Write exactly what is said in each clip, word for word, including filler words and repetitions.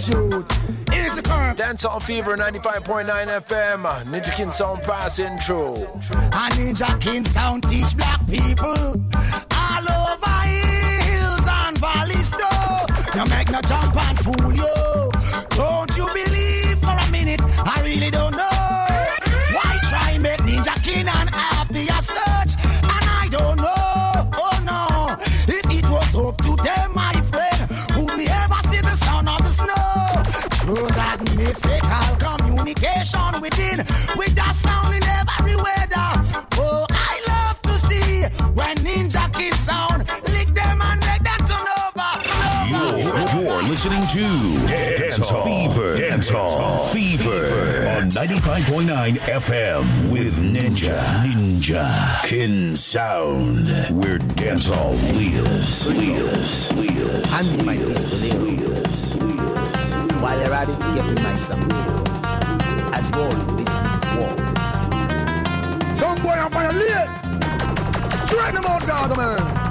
attitude. Easy curve. Dance on Fever ninety-five point nine F M. Ninja King sound passing through. A Ninja King sound teach black people all over hills and valleys too. You make no jump and fool you. Don't you believe for a minute? I really don't know. Why try make Ninja King and happy as such? And I don't know. Oh no. If it was up to them, my friend, would we ever see the sound of the snow? Through that mystical communication within, with that sound in every weather. Oh, I love to see when Ninja King sound lick them and make them turn over. You're, you're listening to Dance Hall Fever. Dance Hall Fever on ninety-five point nine F M with Ninja Ninja King Sound, where dance hall lives, lives, lives. Hand me my pistol here. While you're at it, give me my sombrero. As you all this means war. Some boy on fire late. Straight them out, God, man.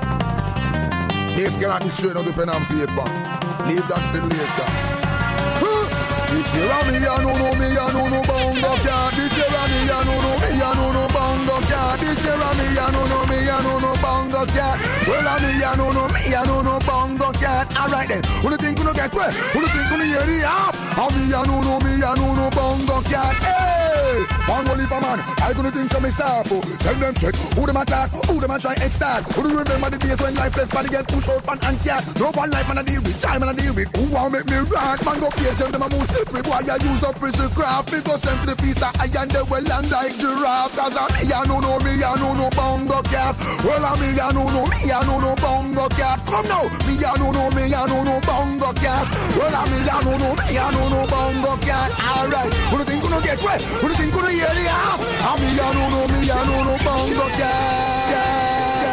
This cannot be straight on the pen and paper. Leave that till later. Huh? This year a me, I no know me, I no know bongo cat. This year a me, I no know me, I no know bongo cat. This year a me, I no know me, I no know bongo cat. Well a me, I no know me, I no know bongo cat. Alright then, who do you think you get where? Who do you think you hear the half? A me, I no know me, I no know bongo cat. Hey, bongo leave a man, I gonna think some myself. Send them check, who them attack, who them a try extort. Who do you remember the days when lifeless body get pushed out pan and cat? No one life man a deal with, time man a deal with. Who want make me rant? Man go patient, them a move slippery. Boy I use up prison craft, because send to the piece of iron they well and like giraffe. Cause a me I no know me, I no know bongo cat. Well a me I no know me, I no know bongo cat. Come now, me I no know me, I no know bongo cat. Well a me I no know me, I no know bongo cat. Alright, who do you think you get wet? Who do you think you hear the half? A me I no know me, I no know bongo cat.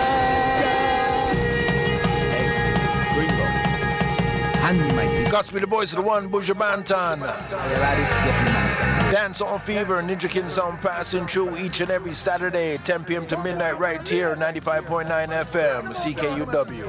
Gospel the voice of the one, Buja Banton. Dance on Fever, Ninja King sound passing through each and every Saturday, ten p.m. to midnight, right here, ninety-five point nine F M, C K U W.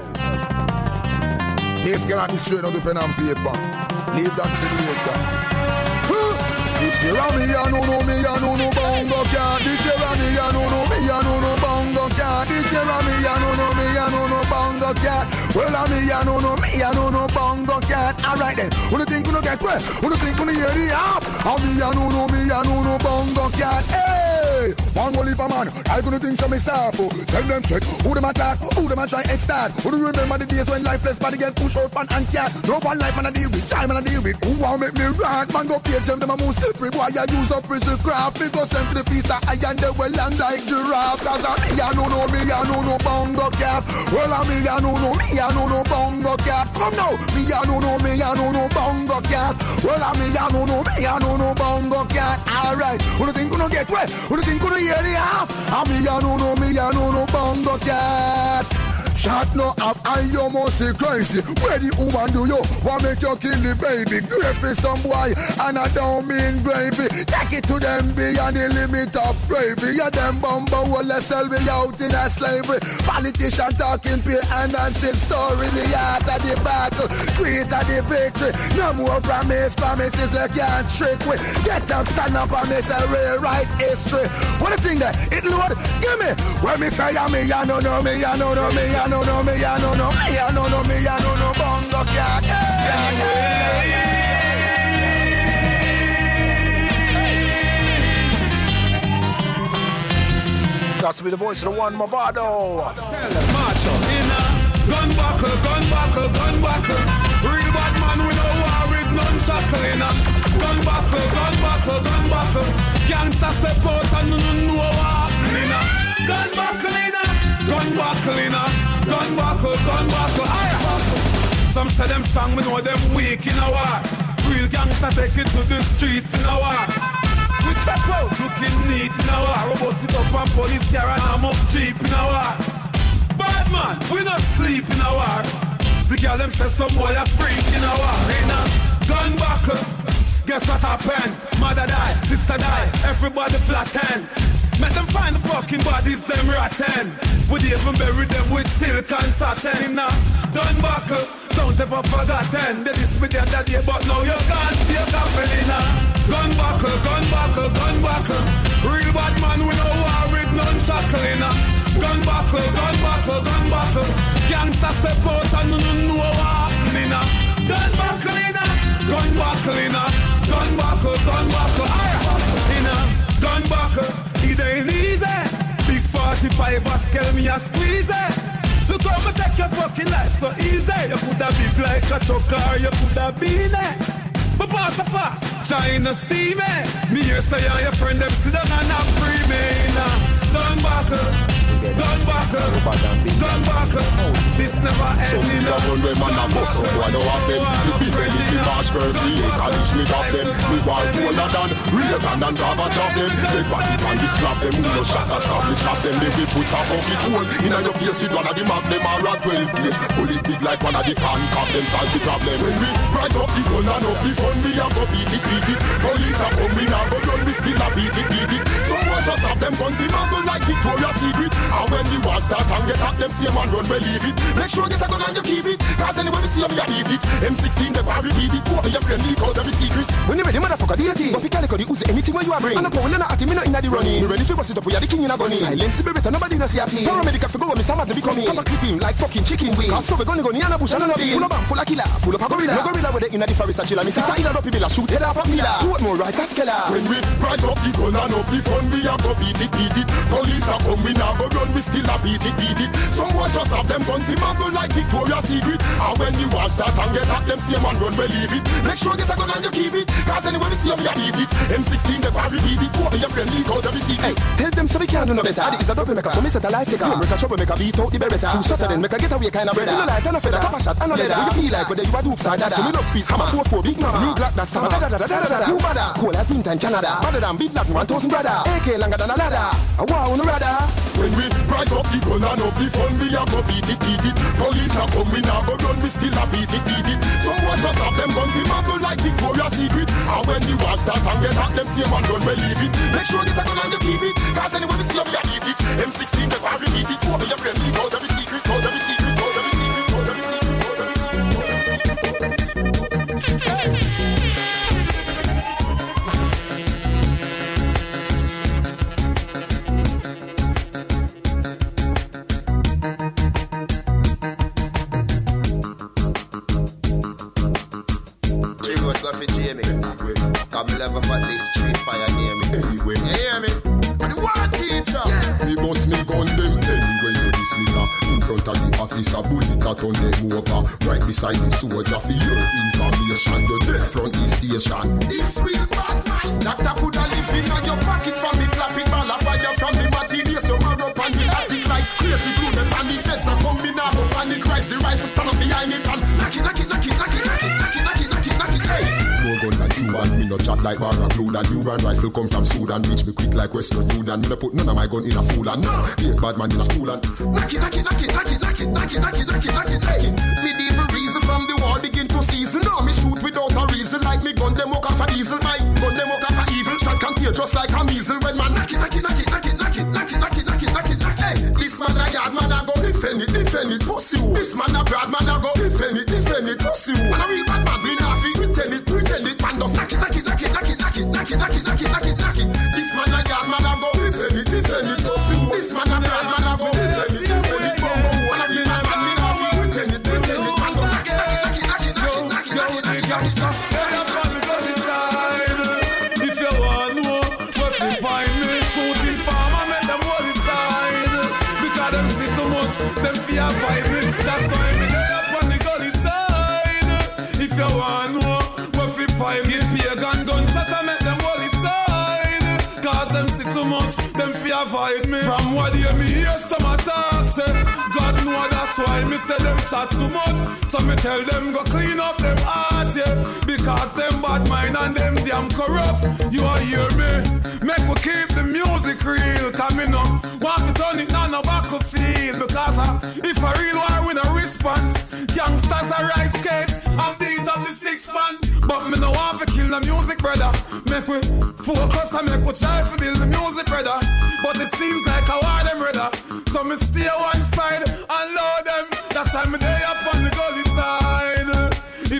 This cannot be straight on the pen and paper. Leave that to later. This year a me, I no know me, I no know bongo cat. This year a me, I no know me, I no know bongo cat. This year a me, I no know me, I no know bongo cat. Well a me, I no know me, I no know bongo cat. Alright then, who do you think you get where? Who do you think you hear the half? A me, I no know me, I no know bongo cat. Hey, one go leave a man, I gonna think some myself. Send them check, who them attack, who them a try extort. Who do you remember the days when lifeless body get pushed out pan and cat? No one life man a deal with, time man a deal with. Who want make me rant? Man go patient, them a move slippery. Boy I use up prison craft, because send to the piece of iron they well and like giraffe. Cause a me I no know me, I no know bongo cat. Well a me I no know me, I no know bongo cat. Come now, me I no know me, I no know bongo cat. Well a me I no know me, I no know bongo cat. Alright, who do you think you get where? Who do you think you hear the half? A me I no know me, I no know bongo cat. Shot no up and you must say crazy. Where the woman do you want make you kill the baby? Grave for some boy and I don't mean gravy. Take it to them beyond the limit of bravery. Yeah, them bumbo will let sell me out in a slavery. Politician talking pay and dancing story. The heart of the battle, sweet of the victory. No more promise, promises you can't trick with. Get up, stand up and miss a rewrite history. What a thing that it Lord, give me. When me say I me, I don't know me, I don't know me, I don't know me, I don't know me, I don't know me, I don't know bongo cat. Got to be the voice of the one, Movado. March up. Gun buckle, gun buckle, gun buckle. Real bad man with no war with none chuckling. Gun buckle, gun buckle, gun buckle. Gangsta step out and no know what happening. Gun buckle in gun buckle in gun buckle, gun buckle. Aye. Some say them strong, we know them weak in a war. Real gangsta take it to the streets in a war. We step out looking neat in a war. We bust it up on police car and I'm up cheap in a war. Bad man, we not sleep in a war. The girl them say some boy a freak in a war. In a gun buckle. Guess what happened? Mother die, sister die, everybody flatten. Make them find the fucking bodies, them rotten. We even bury them with silk and satin. In a gun buckle, don't ever forgotten. They diss me the other day, but now you can't feel Cafelina. Gun buckle, gun buckle, gun buckle. Real bad man, we no war with none chuckling. Gun buckle, gun buckle, gun buckle. Gangsta step out and no know what happening. Gun buckle in a, gun buckle in a, gun buckle, gun buckle. In a gun buckle, it ain't easy. Big forty-five Pascal me a squeeze it. Look how me take your fucking life so easy. You coulda big like a truck or you coulda been it. But pass the fast, trying to see me. Me here say you and your friend them sit down and not free me. Gun buckle, gun buckle, gun buckle. This never ends in a gun when man a bust up, I know of them. The big ready to march for free, college me drop them. Me want colder than Reagan and Garbage of them. They body can be slap them, who no shot a stop, we slap them. They be put a bucket hole in your face with one of the mag them are a twelve gauge. Bullet big like one of the can cop them, solve the problem. When we rise up the gun and up the fun, we a go beat it, beat it. Police a come in and go run, we still a beat it, beat it. Someone just have them guns, the man go like Victoria's Secret. And when the war start and get at them, same and run, believe it. Make sure get a gun and you keep it. Cause anyway we see how we a beat it. M sixteen they can repeat it. Go over your brain, leak out every secret. When you ready, motherfucker, D A T. But we can't use anything where you are bring. And I'm going to at him, not in the running. We ready for bust it up, we are the king in a gunny. Silence, be better, nobody knows your team. Paramedic have to go with me, some of them becoming. Cover clip him like fucking chicken wing. Cause so we gonna go near a bush and a beam. Full of bomb, full of killer, full of a gorilla. No gorilla with it in the forest and chill. Me sister in a dopey villa, shoot head off a pillar. What more rise a skeller. When we rise up the gun and off the fun, we a go beat it, beat it. Police a come, we now go run, we still a beat it, beat it. Someone just have them guns, the man go like Victoria's Secret. And when the war start and get at them, same and run, believe it. Make sure get a gun and you keep it. Cause anyway we see how we a beat it. M sixteen they can repeat it. Go over your brain, leak out every secret. Hey, tell them so we can't do no better. Adi is a double maker, so me set a life taker. Make a trouble, make a beat out the beretta. Choose sutter then, make a getaway kind of brother. You know like, turn a feather, top a shot, and a leather. You feel like whether you a dukes or dada. So me love squeeze, hammer, four four, big mama. New black, that's stammer, da da da da da da da. You bada, cool like winter in Canada. Better than big Latin, one thousand brother. A K longer than a ladder. A wow on the radar. When we rise up the gun and off the fun, we a go beat it, beat it. Police a come, we now go run, we still a beat it, beat it. Someone just have them guns, the man go like Victoria's Secret. And when the war start and get at them, same and run, believe it. Make sure get a gun and you keep it. Cause anyway we see how we a beat it. M sixteen they can repeat it. Go over your brain, leak out every secret, out every secret, out every secret, out every secret, out every secret. G-Road go for Jamie. Come level for this street fire near me. Anyway, you hear me? The war teacher. yeah. Me bust me gun them anyway you dismiss her. In front of the officer, bullet a turn them over. Right beside the soldier for your information. You're dead from the station. This real bad man. Doctor coulda live in your pocket from the clapping ball of fire from the matinee. So man up on the attic like crazy glue. The panic feds are coming out of panic cries. The rifle stand up behind it and knock it, knock it, knock it, knock it, knock it, knock it, knock it, knock it, knock it, hey. No gun than Cuban, me no chat like Barracuda. Cuban rifle come from Sudan, reach me quick like Western Union. Me no put none of my gun in a fool and no, hate bad man in a school and knock it, knock it, knock it, knock it, knock it, knock it, knock it, knock it, knock it, knock it. Medieval reason from the war begin to season. No, me shoot without a reason like me gun them walk off a diesel. My gun them walk off a evil. Shot contagious like a measle. When man knock it, knock it, knock it, knock it, knock it, knock it, knock it, knock it, knock it, knock it. Hey, this man a yard man a go defend it, defend it, pussy. This man a broad man a go defend it, defend it, pussy. Man a real bad man, we not fi pretend it, pretend it. Man just knock it, knock it, knock it, knock it, knock it, knock it, knock it, knock it, knock it, knock it. This man a yard man a go defend it, defend it, pussy. This man a broad man a go defend it, defend it. Man a real bad man, we not fi pretend it, pretend it. Man just knock it, knock it, knock it, knock it, knock it, knock it, knock it, knock it, knock it. If you want to know what we find me shooting farmer, make them all decide. Because them see too much, them fear fight me. That's why me lay up on the gully side. If you want to know what we find, give pagan gunshot and make them all decide. Cause them see too much, them fear fight me. From what you me hear some attack say, God know that's why me say them chat too much. So me tell them go clean up them heart, yeah. Because them bad mind and them damn corrupt. You all hear me? Make we keep the music real. Coming up, want to turn it on a battlefield. Because uh, if a real war with a response, youngsters a rise case and beat up the six pants. But me no want to kill the music, brother. Make we focus and make we try to build the music, brother. But it seems like a war them, brother. So me stay one side and load them. That's why me day up on the gully side.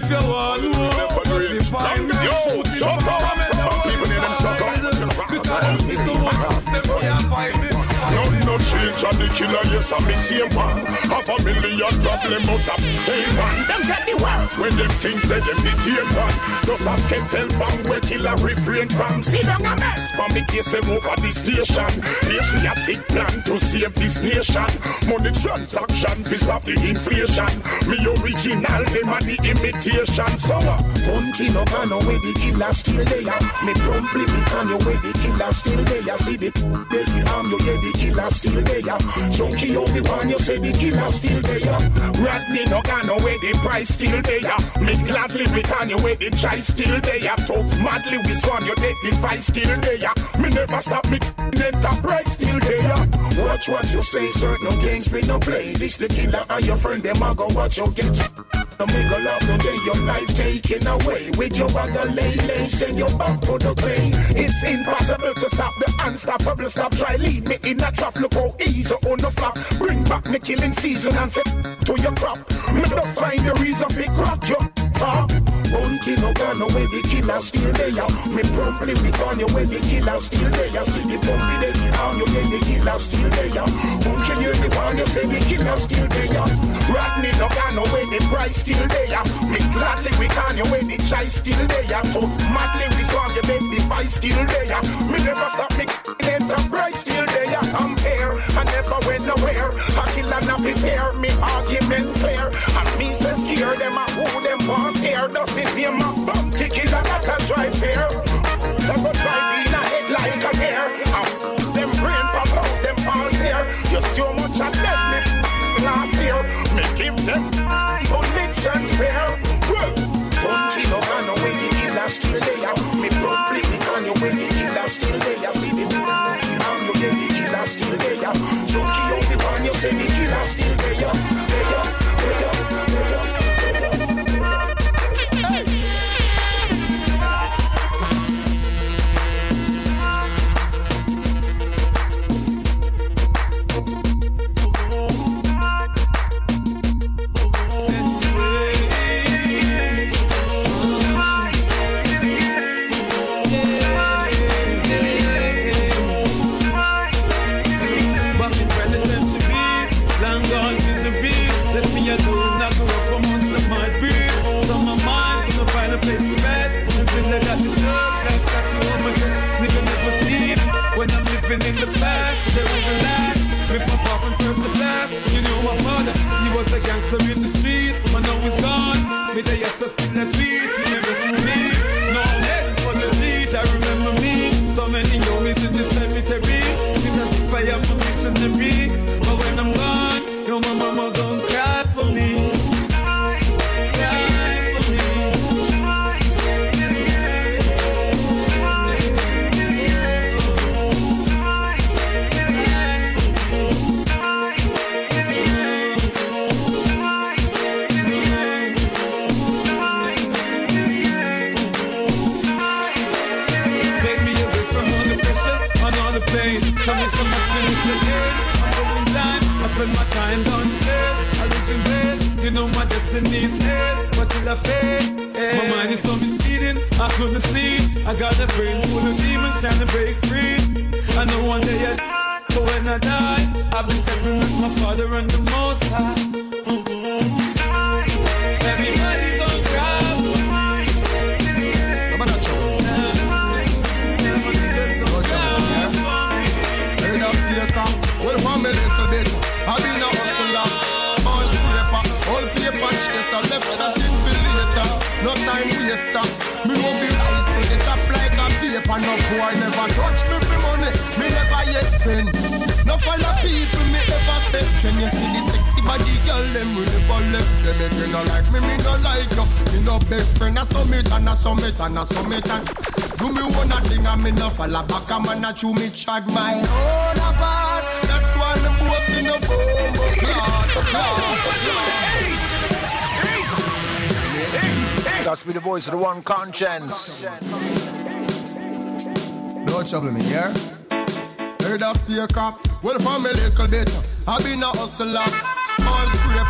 if you want to know, but if I me shooting from the people in them stuck up. Because them see too much, them can't find me. No, no children, the killer, yes, I'm the same one. Half a million problem out of day one. Them get the words when them things say them the team one. Just as can tell bang where killer refrain from. See down a mess from the case them over the station. Here's me a big plan to save this nation. Money transaction, we stop the inflation. Me original, them are the imitation. So, uh, one thing up and away the killer still there. Me promptly me can you where the killer still there. See the baby arm you get the killer still there. Junkie only one you say the killer still there. Rodney no gone away the price still there. Me gladly return you where the try still there. Talks madly we swan you take the device still there. Me never stop me enterprise still there. Watch what you say, certain games we no play. This the killer and your friend them a go watch you get. No make a love no day your life taken away. With your bag of lay lay send you back to the clay. It's impossible to stop the unstoppable. Stop try lead me in a trap. Look how easy on the flop. Bring back the killing season and set to your crop. Me just find the reason big crack you top. Bounty no gone away the killer still there. Me promptly we gone you when the killer still there. See the bumpy they get on you when the killer still there. Bounty you the one you say the killer still there. Rodney no gone away the price still there. Me gladly we gone you when the try still there. Tough madly we swan you when the fight still there. Me never stop me enterprise still there. I'm here I never went nowhere. A killer not prepare me argument clear. And me say scare them a who them want scare. Does it name a bounty killer that can drive here? They go drive in a head like a hare. Them brain pop out, them falls here. You so much of them me last year. Me give them bullets and spare. Bounty no gone away the killer still there. Me promptly gone away the killer still there. See the I'm you get the killer still there. Junkie only one you say the killer still there. There, there, there. In the past, there was a last. Me pop off and first the blast. You know my father, he was a gangster in the street. But now he's gone. Me the yes, I still that beat. You never see peace. No head for the beach. I remember me. So many homies in the cemetery. It as if I am a missionary. But when I'm gone, yo, my mama don't cry for me. Show me some happiness again. I'm going blind. I spend my time downstairs. I live in bed. You know my destiny's here. But till I fade, hey. My mind is so misleading. I couldn't see. I got a brain full of demons trying to break free. I know one day I die, but when I die, I'll be stepping with my father and the Most High. Everybody gon' cry. Well, for me little bit, I've been a hustler. All paper, all paper chaser. Left chatting for later, no time waster. Me no be rise to the top like a paper. No boy never touch me for money, me never yet friend. No follow people, me ever say. When you see the sexy body girl, them will never left them. If you no like me, me no like you. Me no big friend, I summit and I summit and I summit and do me one thing and me no follow back. I'm a chew me chad my own apart. That's why me boss in a bomb That's be the voice of the one conscience. Don't trouble me, yeah? Heard that see a cop. Well, for me little bit, I been a hustler. All scrape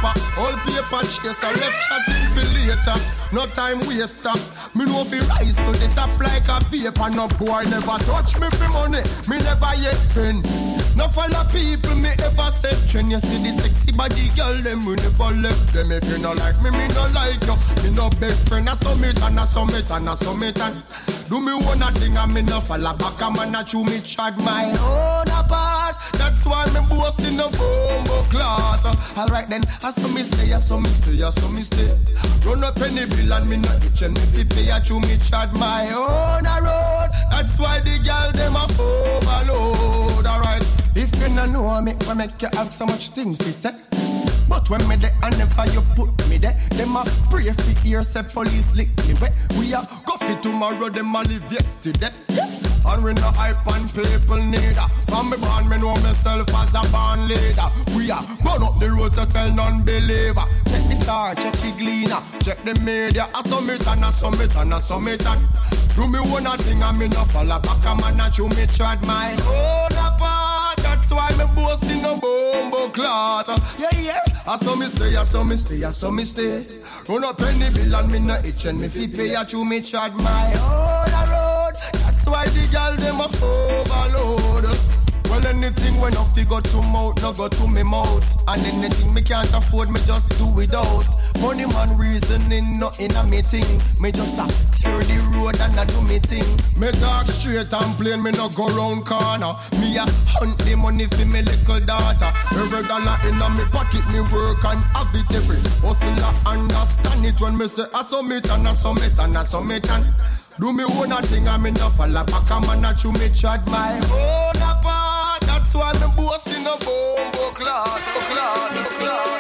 paper. All paper chaser, left chatting for later. No time waster. Me know fi rise to the top like a vapor. No boy never touch me for money. Me never yet pen. No follow people me ever said. When you see the sexy body girl, them we never left them. If you no like me, me no like you. Me no big friend. I summit and I summit and I summit and do me one thing and me no follow back. I'm a chew me chad my own apart. That's why me boss in the bombo class. Alright then, I saw me stay, I saw me stay, I saw me stay. Run up any bill and me not itch and me fi pay. I chew me chad my own a road. That's why the girl them a overload. Alright, if you no know me, I make you have so much things to say. But when me there and never you put me there, them a pray for ear say police lick me wet. We a coffee tomorrow, them a live yesterday. And we no hype and people neither. From me born, me know myself as a born leader. We a run up the road to tell non-believer. Check the star, check the gleaner, check the media. I summit and I summit and I summit and do me one thing and me no follow back. A man a chew me chad my own apart. That's why me boast in no bombo clot. Yeah, yeah. I saw me stay, I saw me stay, I saw me stay. Run up any bill and me no itch and me fi pay. I chew me chad my own road. That's why the girl them a overload. Well, anything when I figure to mouth, no go to me mouth. And anything me can't afford, me just do without. Money man reasoning, nothing a me thing. Me just a tear the road and I do me thing. Me talk straight and plain, me no go round corner. Me a hunt the money for me little daughter. Every dollar in a me pocket, me work and have it every. Hustler understand it when me say I submit and I submit and I submit and do me own a thing and me no follow back. A man a chew me chad my own apart. That's why me boast in a bombo clot, clot, clot.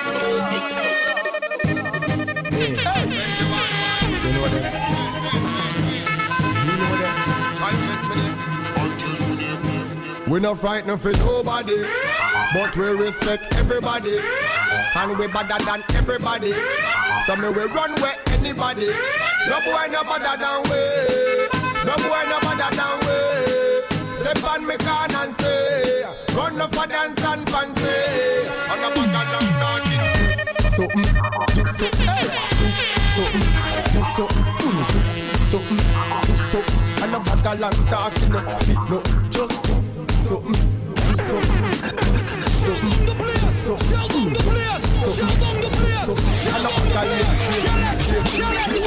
Hey, you know that? You know that? We no frightened for nobody, but we respect everybody, and we better than everybody. So me we run where anybody. No boy no better than we. No boy no better than we. Step on me can and say, run up for dance and fancy. And no better than talking. So mm, do so, hey. Do so, mm, do so, mm, do so, mm, do so. And no better than talking. No, no, just do so, mm, do so, so, mm, do so, mm, do so, mm, so. And no better than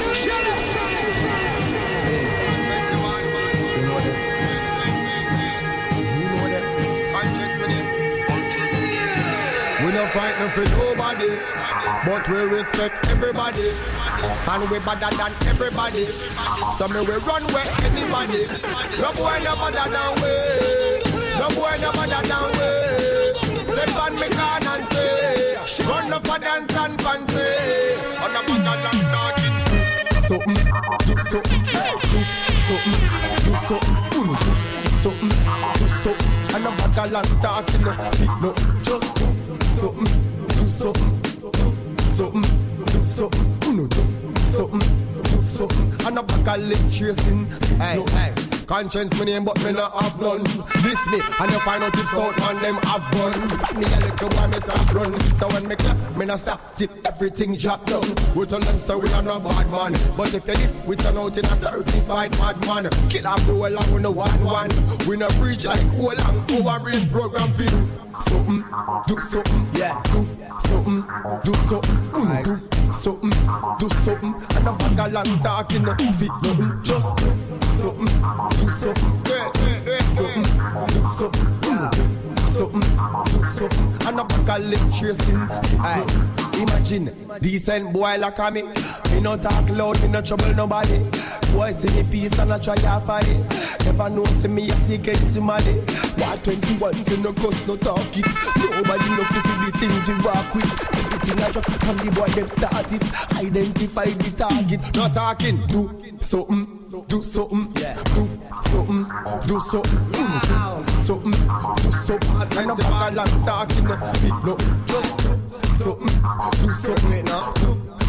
we no frightened for nobody, but we respect everybody, and we better than everybody. So me we run where anybody. No boy no better than we. No boy no better than we. Step on me can and say, run up for dance and fancy. And no better than talking. So mm, do so, hey, do so, mm, do so, mm, do so, mm, do so. And no better than talking. No, just do. Something, do something, something, do something, uno do something, do something, and a back a leg tracing. Hey, hey, conscience me name, but me not have none. This me, and you find out if South man them have gun. Me a little boy, me start run. So when me clap, me not stop till everything drop down. We tell them so we are not bad man, but if you this, we turn out in a certified bad man. Kill off the whole and we no one one. We no preach like whole and our brain program video. Something, do something, yeah, do something, do something, uno do something, do something, and a bag of long talking, no fit nothing, just do something, do something, something, do something, uno do something, do something, and a bag of leg tracing. Aye, imagine decent boy like me, me no talk loud, me no trouble nobody. Boy see me peace and I try to fight. Never know see me a secret somebody. Why twenty-one to no cost no talk it. Nobody know to see the things we walk with. Everything I drop from the boy them start it. Identify the target. Not talking. Do something. Do something. Yeah. Do something. Do something. Yeah. Something. Do something. Kind of back a long talking. No. Just do something. Do something. No.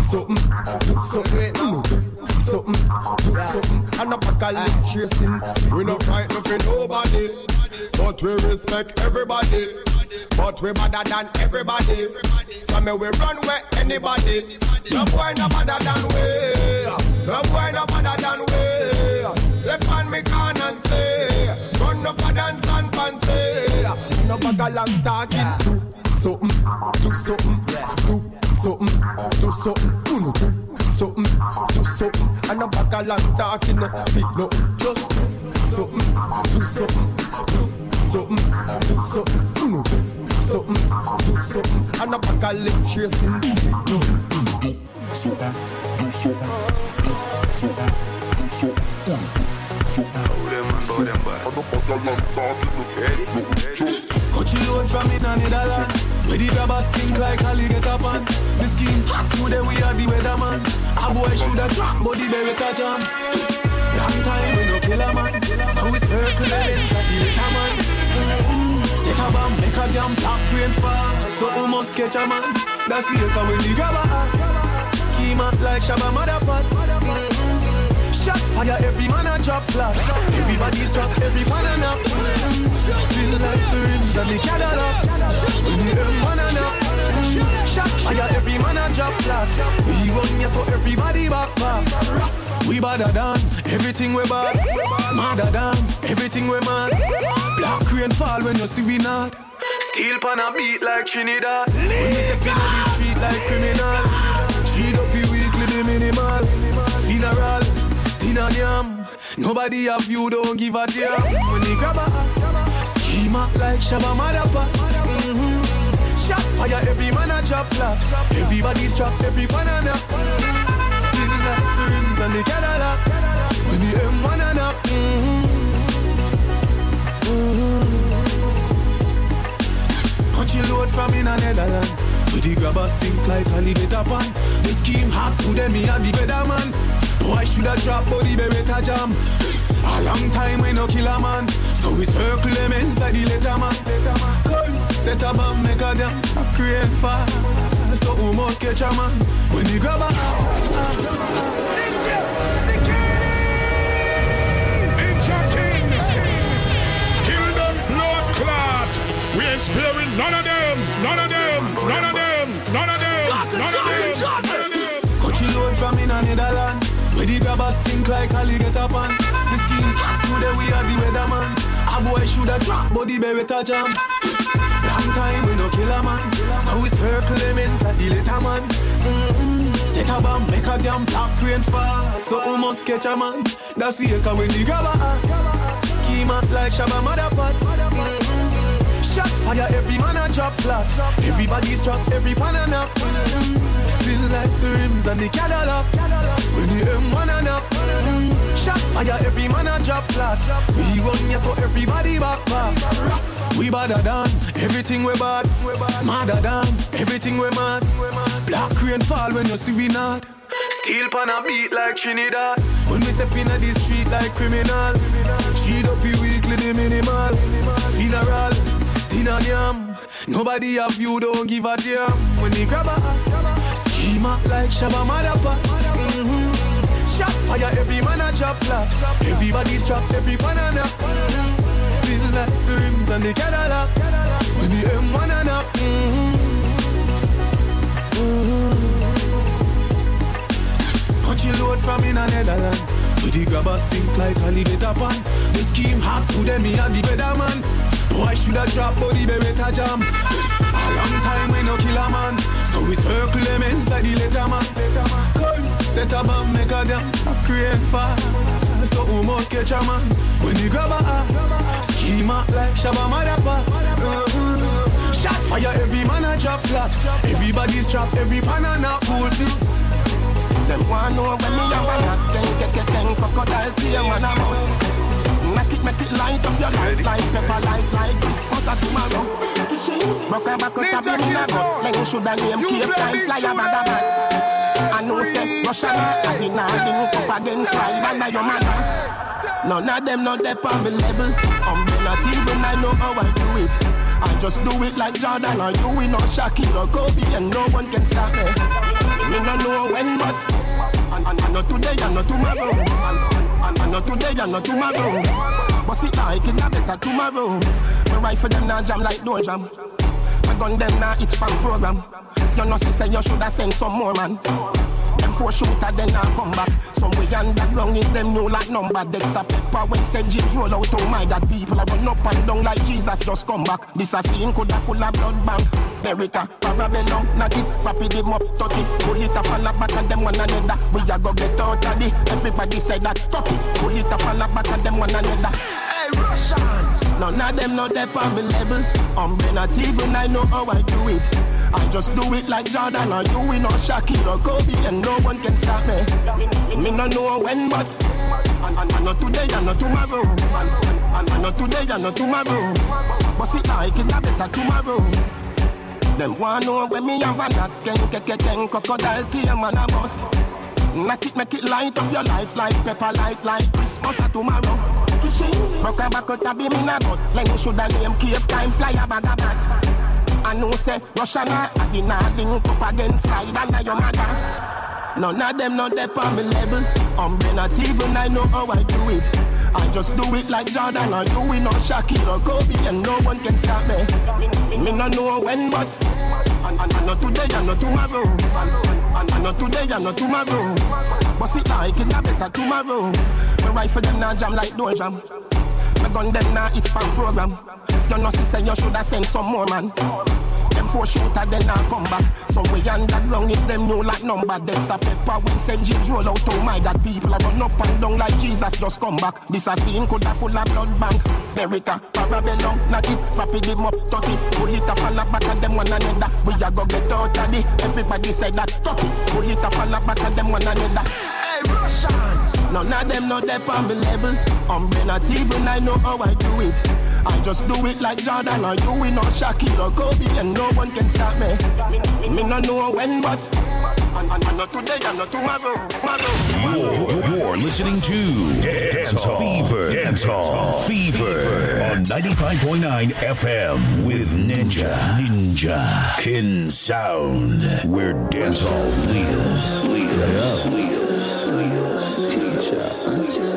something, do something, do something, do something. And a pack of lip chasing. We no fight nothing nobody, but we respect everybody. But we better than everybody. So me we run where anybody. No boy no better than we. No boy no better than we. Step on me can and say, run no for dance and fancy. No bag a long talking. Do something, do something, do something, do something. Do something, do something. And no bag a long talking. No, just something, do something, do something, do something. Do something, do something. And no bag a lip chasing. No, do something, do something, do something, do something. So, so, cut you load from in a Netherland. Where the grabbers stink like alligator pan. The scheme hot today we are the weatherman. A boy shoulda drop but the beretta jam. Long time we no kill a man. So we circle the lens like the little man. Set a bomb, make a damn black rain fall. So we must catch a man. That's the come when the grabber. Scheme up like Shabba Motherpot. Shot fire, every man a drop flat. Everybody's trapped, every man a knock. Feel like the rims and the Cadillac. When the M one a knock. Shot fire, every man a drop flat. We run ya so everybody back back. We badder than everything we bad. Madder than everything we mad. Black rain fall when you see we not. Steel pan a beat like Trinidad. When we step in on the street like criminal. Cheat up you weekly the minimal. Funeral. Dinner jam. Nobody have you, don't give a damn. When they grab a schema like Shabba Motherpot. Mm-hmm. Shot fire, every man a drop flat. Everybody's trapped, every banana. Till like the rims and the Cadillac. When the M one a knock. Mm-hmm. Mm-hmm. Cut your load from in a Netherlands. With the grabber stink like alligator pan. The scheme hot to them, me and the weatherman. Boy shoulda drop body beretta jam. A long time we no kill a man. So we circle them ends like the letter man. Set a bomb, make a damn create fire. So we must catch a man when the grabber. Ninja security. Ninja King. Kill them blood clot. We ain't sparing none of them. None of them. None of them. None of them. None of them. Cut your load from in a Netherlands. Where the grabbers stink like alligator pan. The scheme hot today we are the weatherman. A boy shoulda drop but the beretta jam. Long time we no kill a man. So we circle them ends like the little man. Mm-hmm. Set a bomb, make a damn black rain fall. So we must catch a man. That's the echo when the grabber. Scheme up like Shabba Motherpot. Mm-hmm. Shot fire, every man a drop flat. Everybody's trapped, every banana. Feel like the rims and the Cadillac. When the M one a knock. Shot fire, every man a drop flat. We run ya so everybody back back. We badder than everything we bad. Madder than everything we mad. Black rain fall when you see we not. Steel pan a beat like Trinidad. When we step in the street like criminal. Cheat up you weekly the minimal. Funeral, dinner jam. Nobody have you, don't give a damn. When they grab a schema like Shabba Motherpot. Mm-hmm. Shot fire, every man a drop flat. Everybody's trapped, every banana. Feel like the rims and the Cadillac. When the M one a knock. Mm-hmm. Mm-hmm. Cut your load from in a Netherlands. With the grabber stink like alligator pan. The scheme hot to them, me and the weatherman. Boy shoulda drop body beretta jam. A long time we no kill a man. So we circle them ends like the letter man. Set a bomb, make a damn create fire. So we must catch a man when the grabber. Schema like Shabba Motherpot. Mm-hmm. Shot fire, every man a drop flat. Everybody's trapped, every banana pool fits. Them want know when me a wanna Ten, ten, ten, ten, crocodile see a man a mouse. Make it, make it light up your life like pepper light like this for tomorrow. Rock a back up a in a go. Then you shoulda name Cape Time fly a bag a bat. I know say Russia a dinner link up against slide under your mother. None of them not there on me level. I'm not even I know how I do it. I just do it like Jordan or you, we know Shaquille or Kobe, and no one can stop me. Me no know when, but and, and, and not today and not tomorrow. And, and, and not today and not tomorrow. But see like it a better tomorrow. Me rifle them now jam like door jam. My gun them now it's fan program. You know see say you shoulda send some more man. Them four shooter then now come back. Somewhere underground is them new like number. Dexter Pepper when Saint James roll out. Oh my God, people are run up and down like Jesus just come back. This a scene coulda full of blood bank. Berita, Parabellum, knock it, rapid them up, touch it. Pull it up on the back of them one another. We a go get out of it. Everybody say that, touch it. Pull it up on the back of them one another. Hey, Russians! None of them know they're on the level. I'm not even I know how I do it. I just do it like Jordan or you, we know Shaquille or Kobe, and no one can stop me. Me, me no know when, but and, and, and not today and not tomorrow. And, and, and not today and not tomorrow. But see like it a better tomorrow. Them want know when me have a knock, ken, ken, ken, ken, crocodile, came and a bus. Knock it, make it light up your life like pepper light, like Christmas or tomorrow. Kissing, broke a back out a beam in a gut. Lenny shoulda name cave time, fly a bag of bat. I know say Russia na, I did not link up against slide under your mother. None of them know they're on me level. I'm not even I know how I do it. I just do it like Jordan or you, we know Shaquille or Kobe, and no one can stop me. Me, me no know when, but and, and, and not today and not tomorrow. And, and, and not today and not tomorrow. But see like it a better tomorrow. My rifle them now jam like door jam. My gun them now it's fan program. You know see say you shoulda send some more man. Them four shooter then now come back. Somewhere underground is them new like number. Dexter Pepper when Saint James roll out. Oh my God, people are run up and down like Jesus just come back. This a scene coulda full of blood bank. Berita, Parabellum, knock it, rapid them up, touch it. Pull it up on the back of them one another. We a go get out of it. Everybody say that, touch it. Pull it up on the back of them one another. Hey, Russians! None of them know they're on the level. I'm not even I know how I do it. I just do it like Jordan or you, we know Shaquille or Kobe, and no one can stop me. Me, me no know when, but and, and, and not today and not tomorrow. tomorrow. You're, you're listening to Dancehall Fever. Dancehall Fever on ninety-five point nine F M with Ninja. Ninja Kin Sound, where dancehall lives. Lives. Lives. Lives. Teacher.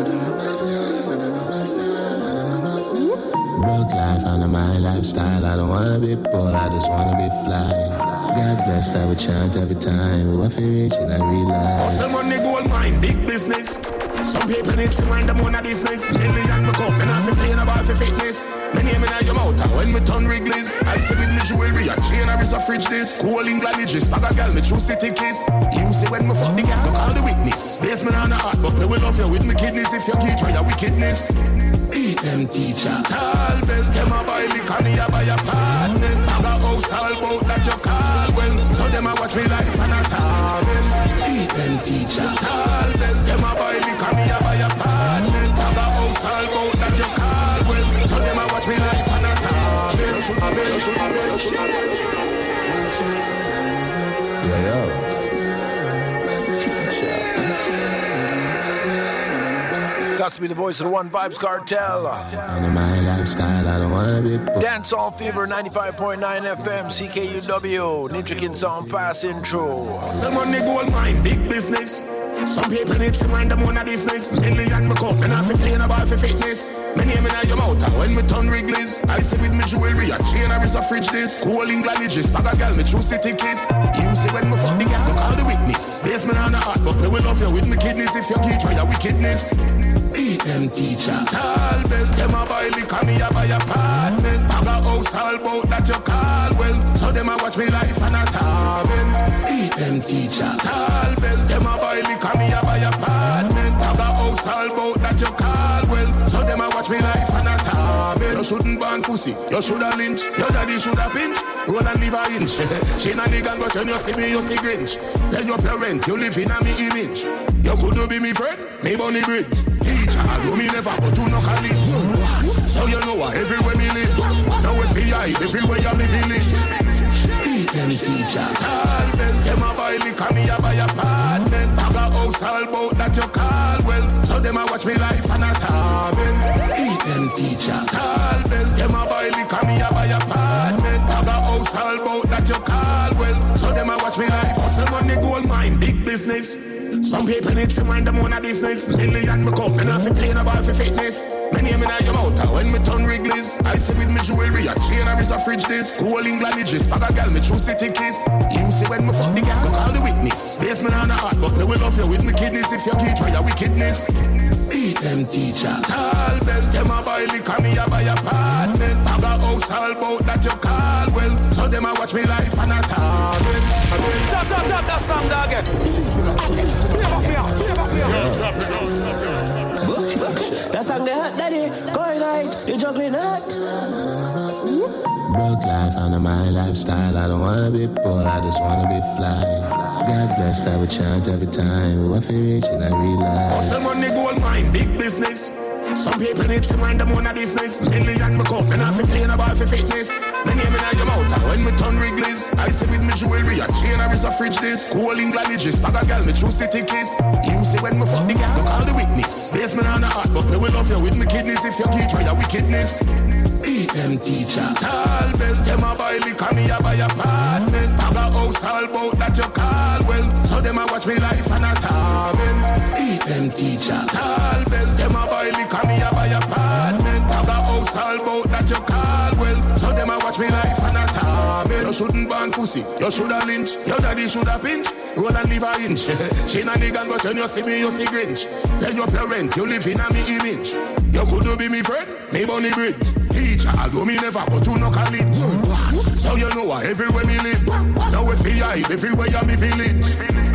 Broke life under my lifestyle. I don't wanna be poor, I just wanna be fly. God bless, I would chant every time. What if you reach and I realize some money gold mine, big business. Some people need to mind them on a business. Million me cup, and I say playing about for fitness. My name in your mouth, and when me turn Wrigley's, I say with me jewelry, a chain, I is a fridge this. Cool England, just bag a girl, me choose the tickets. You say when me fuck the girl, don't call the witness. Base me on the heart, but me will love you with me kidneys if you keep try your wickedness. Eat them teacher. Tall belt, them a buy liquor, me a buy apartment. Bag a house, all boat that you call well. So them a watch me life and a target. Eat them teacher. Tall belt, them a buy liquor, me a buy apartment. Bag a house, all boat that you call well. So them a watch me life and a target. yeah, yo. Got to be the voice of the One Vibes Cartel. Under my lifestyle, I don't wanna be poor. Dancehall Fever ninety-five point nine F M, C K U W, Ninja Kin Sound passing through. Some money gold mine, big business. Some people need to mind them on a business. Million me cup, and I fi playing about for fitness. My name in your mouth, and when me turn Wrigley's, I say with me jewelry, a chain, I is a fridge this. Cool England, just bag a girl, me choose the tickets. You say when me fuck the girl, don't call the witness. Base me on the heart, but me will love you with me kidneys if you keep try your wickedness. Eat them teacher. Tall belt, them a buy liquor, me a buy apartment. Bag a house, all boat that you call well. So them a watch me life and a target. Eat them teacher. Tall belt, them a buy liquor, me a buy apartment. Bag a house, all boat that you call well. So them a watch me life and a target. You shouldn't ban pussy, you shoulda lynch. Your daddy shoulda pinch, roll and leave a inch. She na the gang, but when you see me, you see Grinch. Tell your parent, you live in a me image. You could be me friend, me bunny bridge. Teacher, do me never, but you no college. So you know what, everywhere me live. Now if you hide, everywhere you live in it. Eat them teacher. Tall belt, them a buy liquor, me a buy apartment. Bag a house, all boat that you call well. So them a watch me life and a target. Eat them teacher. Tall belt, them a buy liquor, me a buy apartment. Bag a house, all boat that you call well. So them a watch me life. Hustle money go business. Some people need to mind them on a business. Million me cup, and I fi play no ball for fitness. My name in your mouth, when me turn Wrigley's. I say with me jewelry, a chain or is a fridge this. Cool England edges, pack a girl, me choose the tickets. You see when me fuck the girl, go call the witness. Base me on a heart, but me will love you with me kidneys. If you keep for your wickedness. Eat them teacher. Tall belt, them a buy liquor, me a buy apartment. Pack a house all bout that you call well. So them a watch me life and a target. Tap, tap, tap, that song again. That song they hot, daddy. Going night, you juggling hot. Broke life under my lifestyle. I don't wanna be poor, I just wanna be fly. God bless, I would chant every time. What feel rich and I realize. Hustle money, gold mine, big business. Some people need to mind them on a business. Million me cup, and I fi play no ball for fitness. My name in your mouth, when me turn Wrigley's. I say with me jewelry, a chain or is a fridge this. Cool England edges, pack a girl, me choose the tickets. You see when me fuck the girl, go call the witness. Base me on a heart, but me will love you with me kidneys. If you keep for your wickedness. Eat them teacher. Tall belt, them a buy liquor, me a buy apartment. Pack a house all bout that you call well. So them a watch me life and a torment. Eat them teacher. Tall belt, them a buy liquor, me a buy apartment. Pack a house all bout that you call well. So them a watch me life and a torment. You shouldn't ban pussy, you shoulda lynch. Your daddy shoulda pinch, roll and leave a inch. She na nigga but when you see me you see Grinch. Tell your parent you live in a me image. You could be me friend, me bunny bridge. Teacher, I do me never go to no college. So you know what, everywhere me live. Now if you hype, everywhere you me village.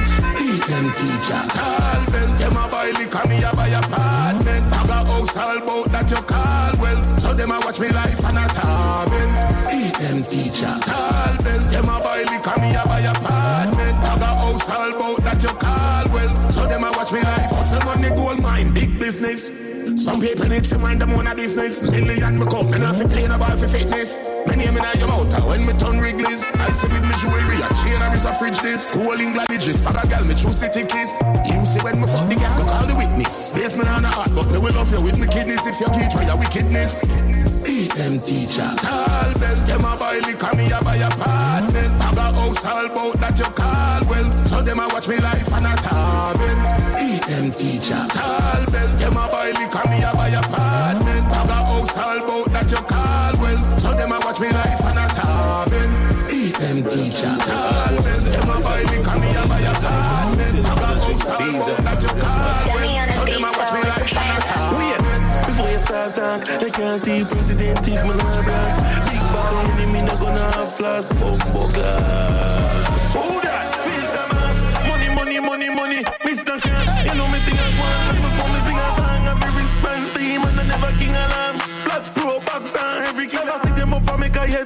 Eat them teacher. Tall belt, them a buy liquor, me a buy apartment. Pack a house all bout that you call well. So them a watch me life and a torment. Eat them teacher. Tall belt, them a buy liquor, me a buy apartment. Pack a house all bout that you call well. So them a watch me life. Hustle money, gold mine, big business. Some people need to mind them on a business. Million me cup, and I fi play no ball for fitness. My name in your mouth, when me turn Wrigley's. I say with me jewelry, a chain or is a fridge this. Cool England edges, pack a girl, me choose the tickets. You see when me fuck the girl, go call the witness. Base me on a heart, but me will love you with me kidneys. If you keep for your wickedness. Eat them teacher. Tall belt, them a buy liquor, me a buy apartment. Pack a house all bout that you call well. So them a watch me life and a torment. Eat them teacher. Tall belt, them a buy liquor, me a buy apartment. Pack a house all bout that you call well. So them a watch me life and a torment. Eat them teacher. Tall belt, them a buy liquor, me a buy apartment. Pack a house all bout that you call well. So them a watch me life and a torment. Before you start talk, I can't see president if my love blast. Big bad enemy not gonna have flash. Bumbo glass. Who that? Filter mask. Money, money, money, money. Mister Cat, you know me think I want. Before me sing a song, I be response to him and I never king alarm. Black pro box and every kid I see them up and make a hit.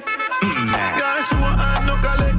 Gosh, you want no collect.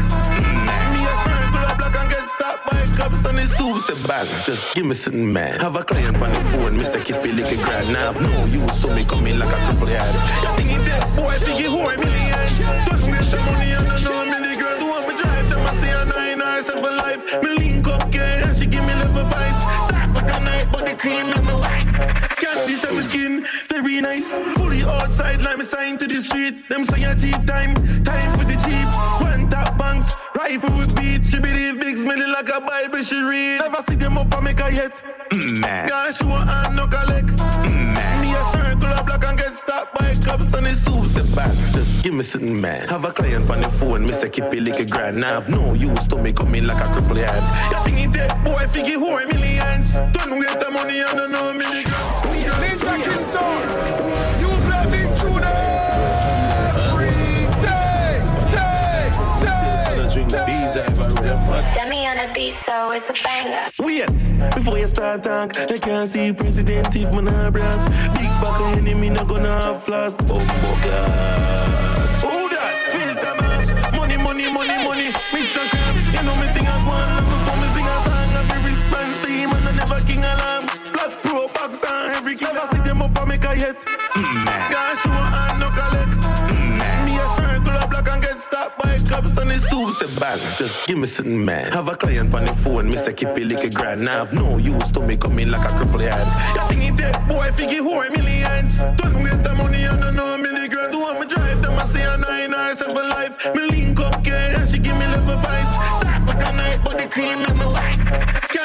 Me a circle of black and get stopped by cops and it's super bad. Just give me something, man. Have a client on the phone, Mister Kippy lick a grand. Now I've no use to me come in like a cripple head. You think he dead, boy, think he whore million. Don't waste the money and I know many girls who want me drive them. I see a nine hours for life. Me link up, yeah, and she give me level vibes. Dark like a night, but the cream make me white. Can't this my skin, very nice. Fully outside, like me sign to the street. Them say a cheap time, time for the cheap. One top banks, rifle with beat. She believe big smelling like a Bible she read. Never see them up and make a hit. Mm-hmm. Gosh, you want hand no collect. Mm-hmm. Me a circle of black and get stopped by cops and it's super bad. Just give me something, man. Have a client on the phone, Mister Kippy lick a grand. Now I've no use to me come in like a cripple head. You think he dead, boy, think he whore millions. Don't waste the money, I don't know milligrams. Ninja King Soul, you play big tune every day, day, day, day. Get me on a beat, so it's a banger. Wait, before you start talk, I can't see president if man have brass. Big back of enemy not gonna have flash. Bumbo glass. Who that? Filter mask. Money, money, money, money. Mister Crab, you know me think I want. Before me sing a song, I be response to him and I never king alarm. Black pro box and every kid I see them up and make a hit. Gosh, you want hand no collect. Me a circle of black and get stopped by cops and it's super bad. Just give me something, man. Have a client on the phone, Mister Kippy lick a grand. Now I've no use to me come in like a cripple head. You think he dead, boy, think he whore millions. Don't waste the money, I don't know milligrams. Who want me drive them, I say a nine hours for life. Me link up, yeah, and she give me level vibes. Dark like a night, but the cream make me white.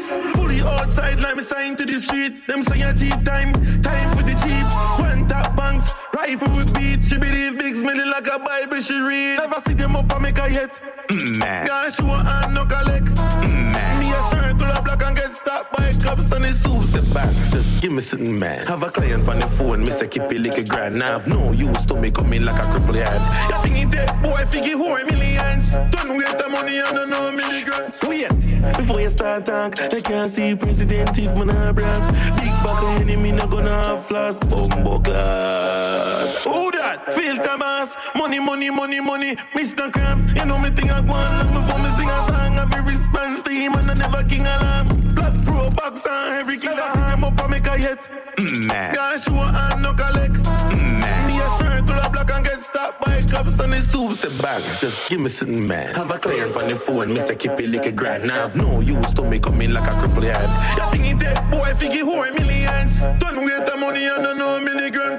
streets. Fully outside like me sign to the street. Them say a cheap time, time for the cheap. One top banks, rifle with beat. She believe big smelling like a Bible she read. Never see them up and make her yet. Mm, man. Gosh, you want and no collect. Mm, man. Me a circle of black and get stopped by cops and it's suicide back. Just give me something, man. Have a client on the phone, me say keep it like a grand. Now have no use to me coming like a cripple head. You think it dead, boy, figure who a millions. Don't waste the money, I don't know a milligram. Wait, before you start talk, I can't see president if man have breath. Big back of enemy, not gonna have flash, bumbo class. Who that? Filter mass, money, money, money, money. Mister Krabs, you know me think I go on long before me sing a song. Have a response to him and I never king alarm. Black pro box and every killer, I'm up and make a yet. Mm, man. Gosh, you want no collect. Mm, man. Me a circle of black and get stopped by cops and it's suicide back. Just give me something, man. Have a client on the phone, me say keep it like a grand. Now have no use to me coming like a cripple head. You think it dead, boy, figure who a millions. Don't waste the money, I don't know a milligram.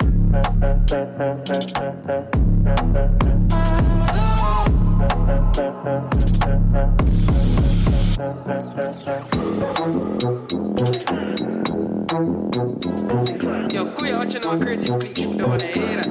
Yo, Kuya, watching our creative click shoot down the head.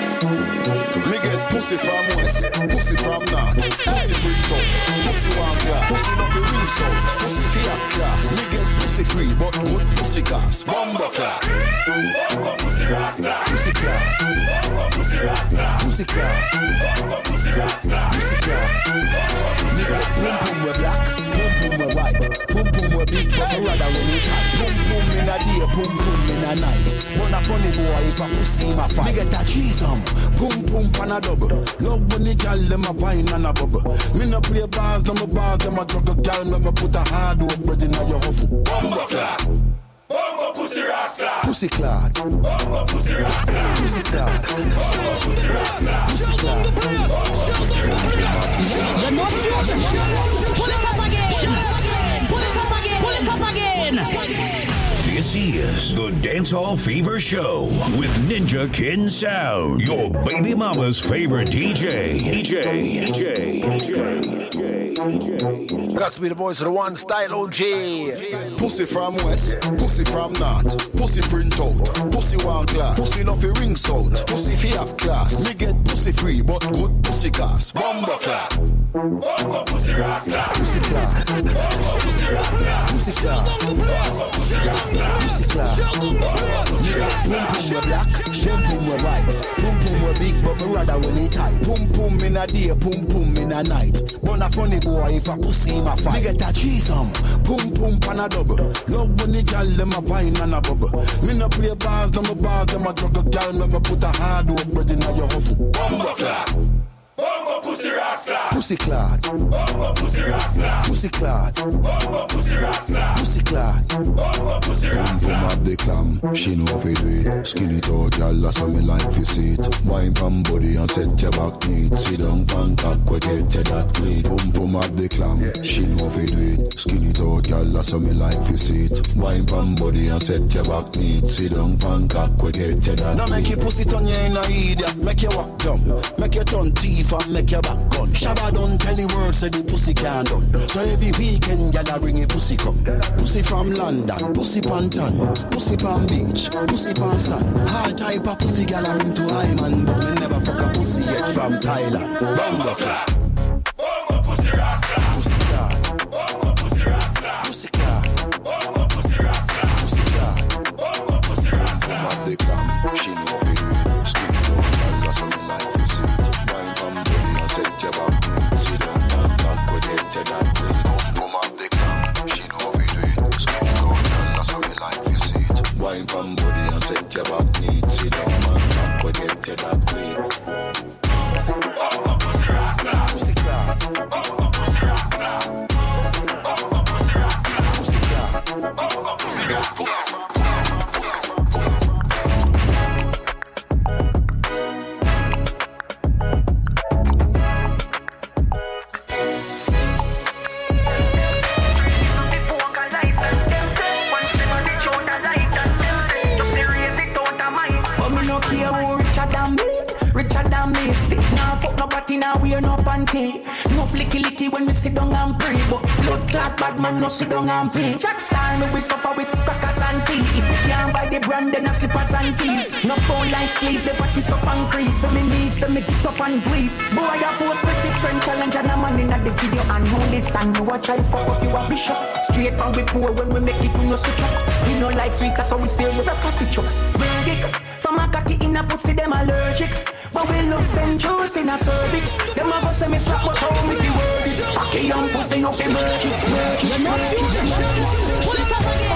Me get pussy from west, pussy from north, pussy free top, pussy one class, pussy not the ring sound, pussy fear class. Me get pussy free, but good pussy class, bomba class. Pussy rascal, pussy class, pussy rascal, pussy class, pussy rascal, pussy class. Me get pum pum we black, pum pum we white, pum pum we big, but me rather when it tight. Pum pum in a day, pum pum in a night. One a funny boy if I pussy in my fight. Me get a cheese um, pum pum pan a double. Love when the gal them a wine and a bubble. Me no play bars, no me bars, them a juggle gal. Me me put a hard work bread in a your huffle. Bumbo clad, bumbo pussy rascal, pussy clad, bumbo pussy rascal, pussy clad, bumbo pussy rascal, pussy clad, pussy rascal. You're not sure. Pull it up again. Pull it up again. Pull it up again. This is the Dancehall Fever Show with Ninja Kin Sound, your baby mama's favorite D J. DJ, DJ, DJ, DJ, DJ. Got to be the voice of the one style O G. Pussy from west, pussy from north, pussy print out, pussy one class, pussy nothing rings out, pussy fi have class. Me get pussy free, but good pussy class. Bomba class, bomba pussy rascal, pussy class, bomba pussy rascal, pussy class, bomba pussy rascal. Pussy clap. Pum pum we black, pum pum we white, pum pum we big, but me rather when it tight. Pum pum in a day, pum pum in a night. But a funny boy if I pussy in my fight. Me get a cheese um, pum pum pan a double. Love when the gal them a wine and a bubble. Me no play bars, no me bars, them a juggle gal. Me me put a hard work bread in a your huffle. Bumbo clap. Bumbo pussy rascal, pussy clad, bumbo pussy rascal, pussy clad, bumbo pussy rascal, pussy clad, bumbo pussy rascal. Pum pum up the clam, she know if it do it. Skin it out, y'all, that's how me like to see it. Wine pam body and set your back neat. Sit down, pan cock, we get you that clean. Pum pum up the clam, she know if it do it. Skin it out, y'all, that's how me like to see it. Wine pam body and set your back neat. Sit down, pan cock, we get you that clean. Now make your pussy turn you in a idiot, make you walk dumb, make you turn teeth. And make your back gun. Shabba don't tell the world say the pussy can't done. So every weekend y'all bring a pussy come. Pussy from London, pussy Panton, pussy Palm Beach, pussy Pan San. All type of pussy y'all bring to Hyman, but me never fuck a pussy yet from Thailand. Bumbo clap, bumbo pussy rascal, pussy clad, bumbo pussy rascal, pussy clad, bumbo pussy rascal, pussy clad, bumbo pussy rascal. Come up the clam, she know fi do it. Skin it out, y'all, that's how me like fi see it. Set your back, sit down and talk, we get you that clean. Come up the clam, she know we do it. Skin it out, girl, that's how we like to see it. Wine from body and set your back neat. Sit down and talk, we get you that clean. Pussy rascal, pussy clad, pussy rascal, pussy clad, pussy rascal. sit down and pray. But blood clot bad man no sit down and pay. Jack Star me we suffer with crackers and tea. If you can't buy the brand then a slippers and keys. No phone like sleep, the party's up and crease. So me needs to make it up and breathe. Boy I post pretty friend challenge and a man in the video. And holy song you watch I fuck up you a bishop. Straight from we poor when we make it we no switch up. We no like sweets so we still with a fussy chucks. Verdict from a cocky in a pussy them allergic. But we love send juice in a cervix. Them a go say me slap but home if you word it. Cocky and pussy up in merging. You're not sure. Pull it up again.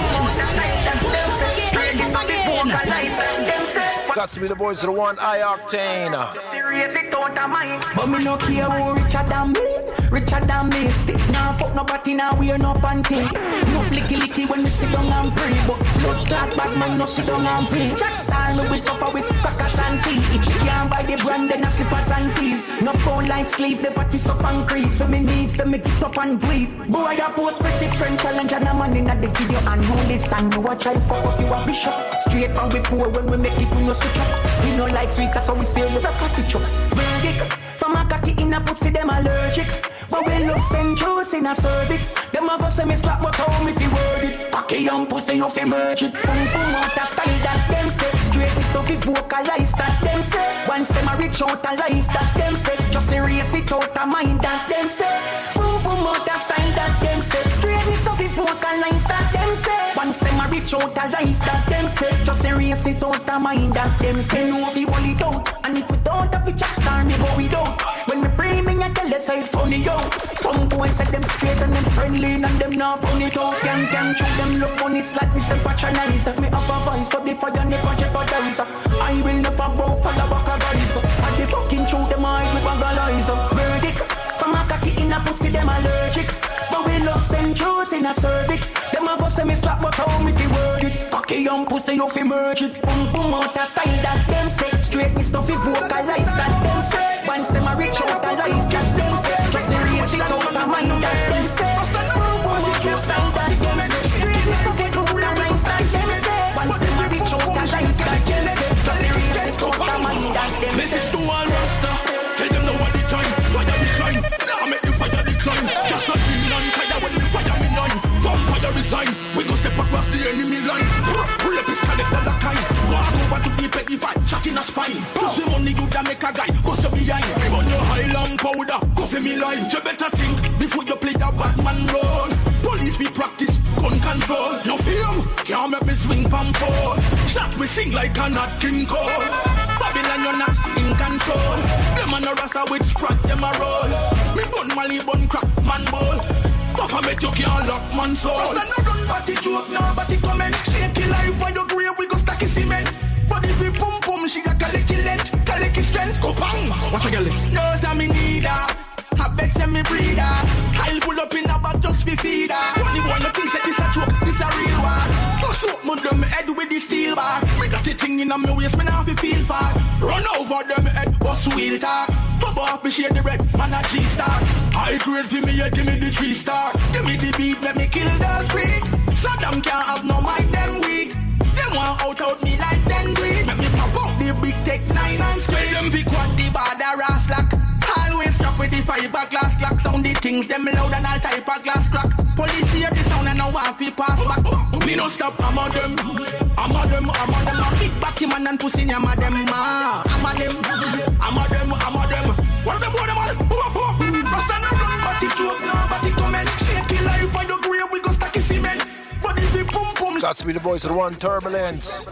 Pull it up again. Straight is not the vocalize them say. Got to be the voice of the one, I Octane. Serious, it don't mind. But me no care who richer than me, richer than me. Stick now, fuck nobody now, wear no panty. No flicky licky when we sit down and pray. But blood clot bad man no sit down and pray. Jack Star me we suffer with crackers and tea. If you can't buy the brand then a slippers and keys. No phone like sleep, the party's up and crease. So me needs to make it up and bleed. Boy I post pretty friend challenge and a man in the video. And holy song you watch I fuck up you a bishop. Straight from we poor when we make it we no switch up. We no like sweets so we still with a fussy chucks. Verdict from a cocky in a pussy them allergic. But we love send juice in a cervix. Them a go say me slap but home if you word it. Cocky and pussy off emerging. Boom boom out that style that them say. Straight stuff we vocalize that them say. Once them a reach out a life that them say. Just erase it out a mind that them say. Boom boom out that style that them say. Straight stuff we vocalize that them say. Once them a reach out a life that them say. Just erase it out a mind that them say. No we hold it out. And if we don't have the Jack Star me go it out. When we pray me I tell the side funny yo. Some boys set them straight and them friendly and them not put it out. Can can show them look funny slackness them patronize. If me have a voice so the fire never jeopardize. I will never bow for the back of guys. And the fucking show them eyes with bagalize. Verdict from a cocky in a pussy them allergic. But we love send juice in a cervix. Them a go say me slap but home if you word it. Cocky and pussy off emerging. Boom boom out that style that them say. Straight me stuff we vocalize that them say. Once them a reach out a life that them say. Just erase it out of mind that them say. Boom boom out that style that them say. Straight me stuff we vocalize that them say. Once them a reach out a life that them say. Just erase it out of mind that them say. Message to all Rasta. Tell them now what the time. Fire decline. Now make the fire decline. Just a deal and fire when the fire me nine. Vampire resign. We go step across the enemy line. Pull up his collect the kind. Walk over to the petty vibe. Shot in a spine. Just the money you da make a guy. Go so behind. We want your Highland powder. Go for me line. You better think before you play that Batman role. Police we practice gun control. No film. Can't make me swing pam pole. Shot we sing like a Nat King Cole. Babylon you're not in control. Them and a rasta with sprat them a roll. Me bun Mali bun crack man ball. Buffer make you can't lock man soul. Rasta no run but it joke now but it comment. Shake it life while you grave we go stack it cement. But if we pum pum she got calicky length. Calicky strength go bang. Watch a girl. Knows I'm in need her. I beg send me breeder. I'll pull up in a bag just be feed her. Funny boy no think say this a joke. This a real one. Go soak mud them head with the steel bar. We got the thing in a me waist me now fi feel far. Run over them head bust wheel talk. Bubble up me shade the red man a G-star. I grade for me yeah give me the three star. Give me the beat let me kill those freak. Saddam can't have no mic them weak. Them want out out me like ten week. Let me pop out the big tech nine and straight. Them fi quad the border ass lock. Always struck with the fiber glass clock. Sound the things them loud and all type of glass crack. Police hear the sound and now want fi pass back. Me no stop I'm a them. I'm a them, I'm a them. A big batty man and pussy I'm a them. I'm a them, I'm a them, I'm a them. What of them, what of them all? Rasta no run but it joke now but it comment. Shake it life while you grave we go stack it cement. But if we pum pum. Got to be the voice of the one, Turbulence.